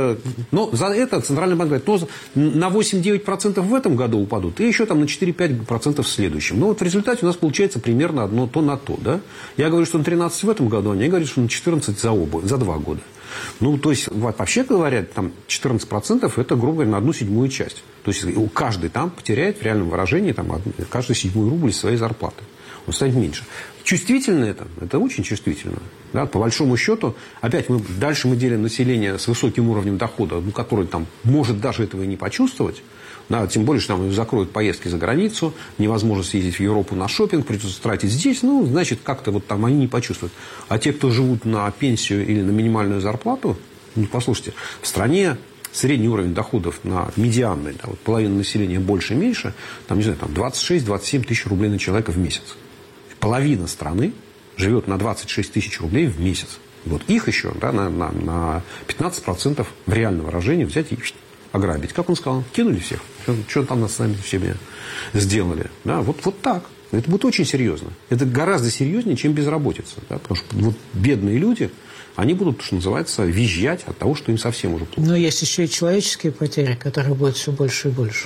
но за это Центральный банк говорит, на 8-9% в этом году упадут, и еще там на 4-5% в следующем. Ну, вот в результате у нас получается примерно одно то на то, да. Я говорю, что на 13 в этом году, они говорят, что на 14 за 2 года. Ну, то есть, вообще говоря, там 14% это, грубо говоря, на 1/7 часть. То есть, каждый там потеряет в реальном выражении там, каждый 7 рубль из своей зарплаты. Он станет меньше. Чувствительно это очень чувствительно. Да, по большому счету, опять дальше мы делим население с высоким уровнем дохода, ну, который там может даже этого и не почувствовать. Да, тем более, что там закроют поездки за границу, невозможно съездить в Европу на шопинг, придется тратить здесь, ну, значит, как-то вот там они не почувствуют. А те, кто живут на пенсию или на минимальную зарплату, ну, послушайте, в стране средний уровень доходов на медианный, да, вот половина населения больше-меньше, там, не знаю, там 26-27 тысяч рублей на человека в месяц. Половина страны живет на 26 тысяч рублей в месяц. Вот их еще, да, на 15% в реальном выражении взять и ограбить. Как он сказал? Кинули всех. Что там нас с нами всеми сделали. Да, вот так. Это будет очень серьезно. Это гораздо серьезнее, чем безработица. Да? Потому что вот бедные люди, они будут, что называется, визжать от того, что им совсем уже плохо. Но есть еще и человеческие потери, которых будет все больше и больше.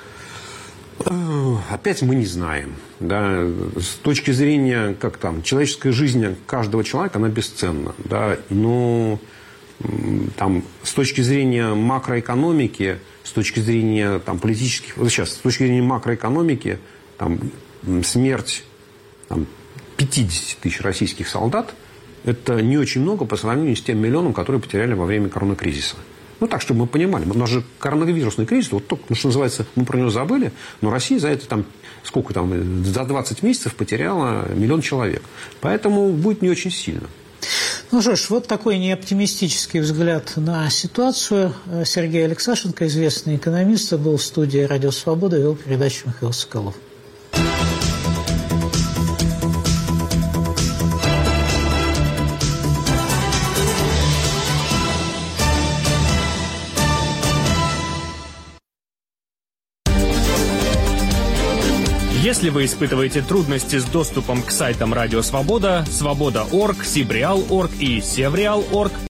Опять мы не знаем. Да? С точки зрения, как там, человеческая жизнь каждого человека, она бесценна. Да? Но там, с точки зрения макроэкономики, с точки зрения там, политических... Вот сейчас, с точки зрения макроэкономики, там, смерть там, 50 тысяч российских солдат – это не очень много по сравнению с тем миллионом, которые потеряли во время коронакризиса. Ну, так, чтобы мы понимали. У нас же коронавирусный кризис, вот только, что называется, мы про него забыли, но Россия за это там, сколько там, за 20 месяцев потеряла 1 миллион человек. Поэтому будет не очень сильно. Ну что ж, вот такой неоптимистический взгляд на ситуацию. Сергей Алексашенко, известный экономист, был в студии «Радио Свобода», вел передачу Михаил Соколов. Если вы испытываете трудности с доступом к сайтам Радио Свобода, Свобода.орг, Сибреал.орг и Севреал.орг,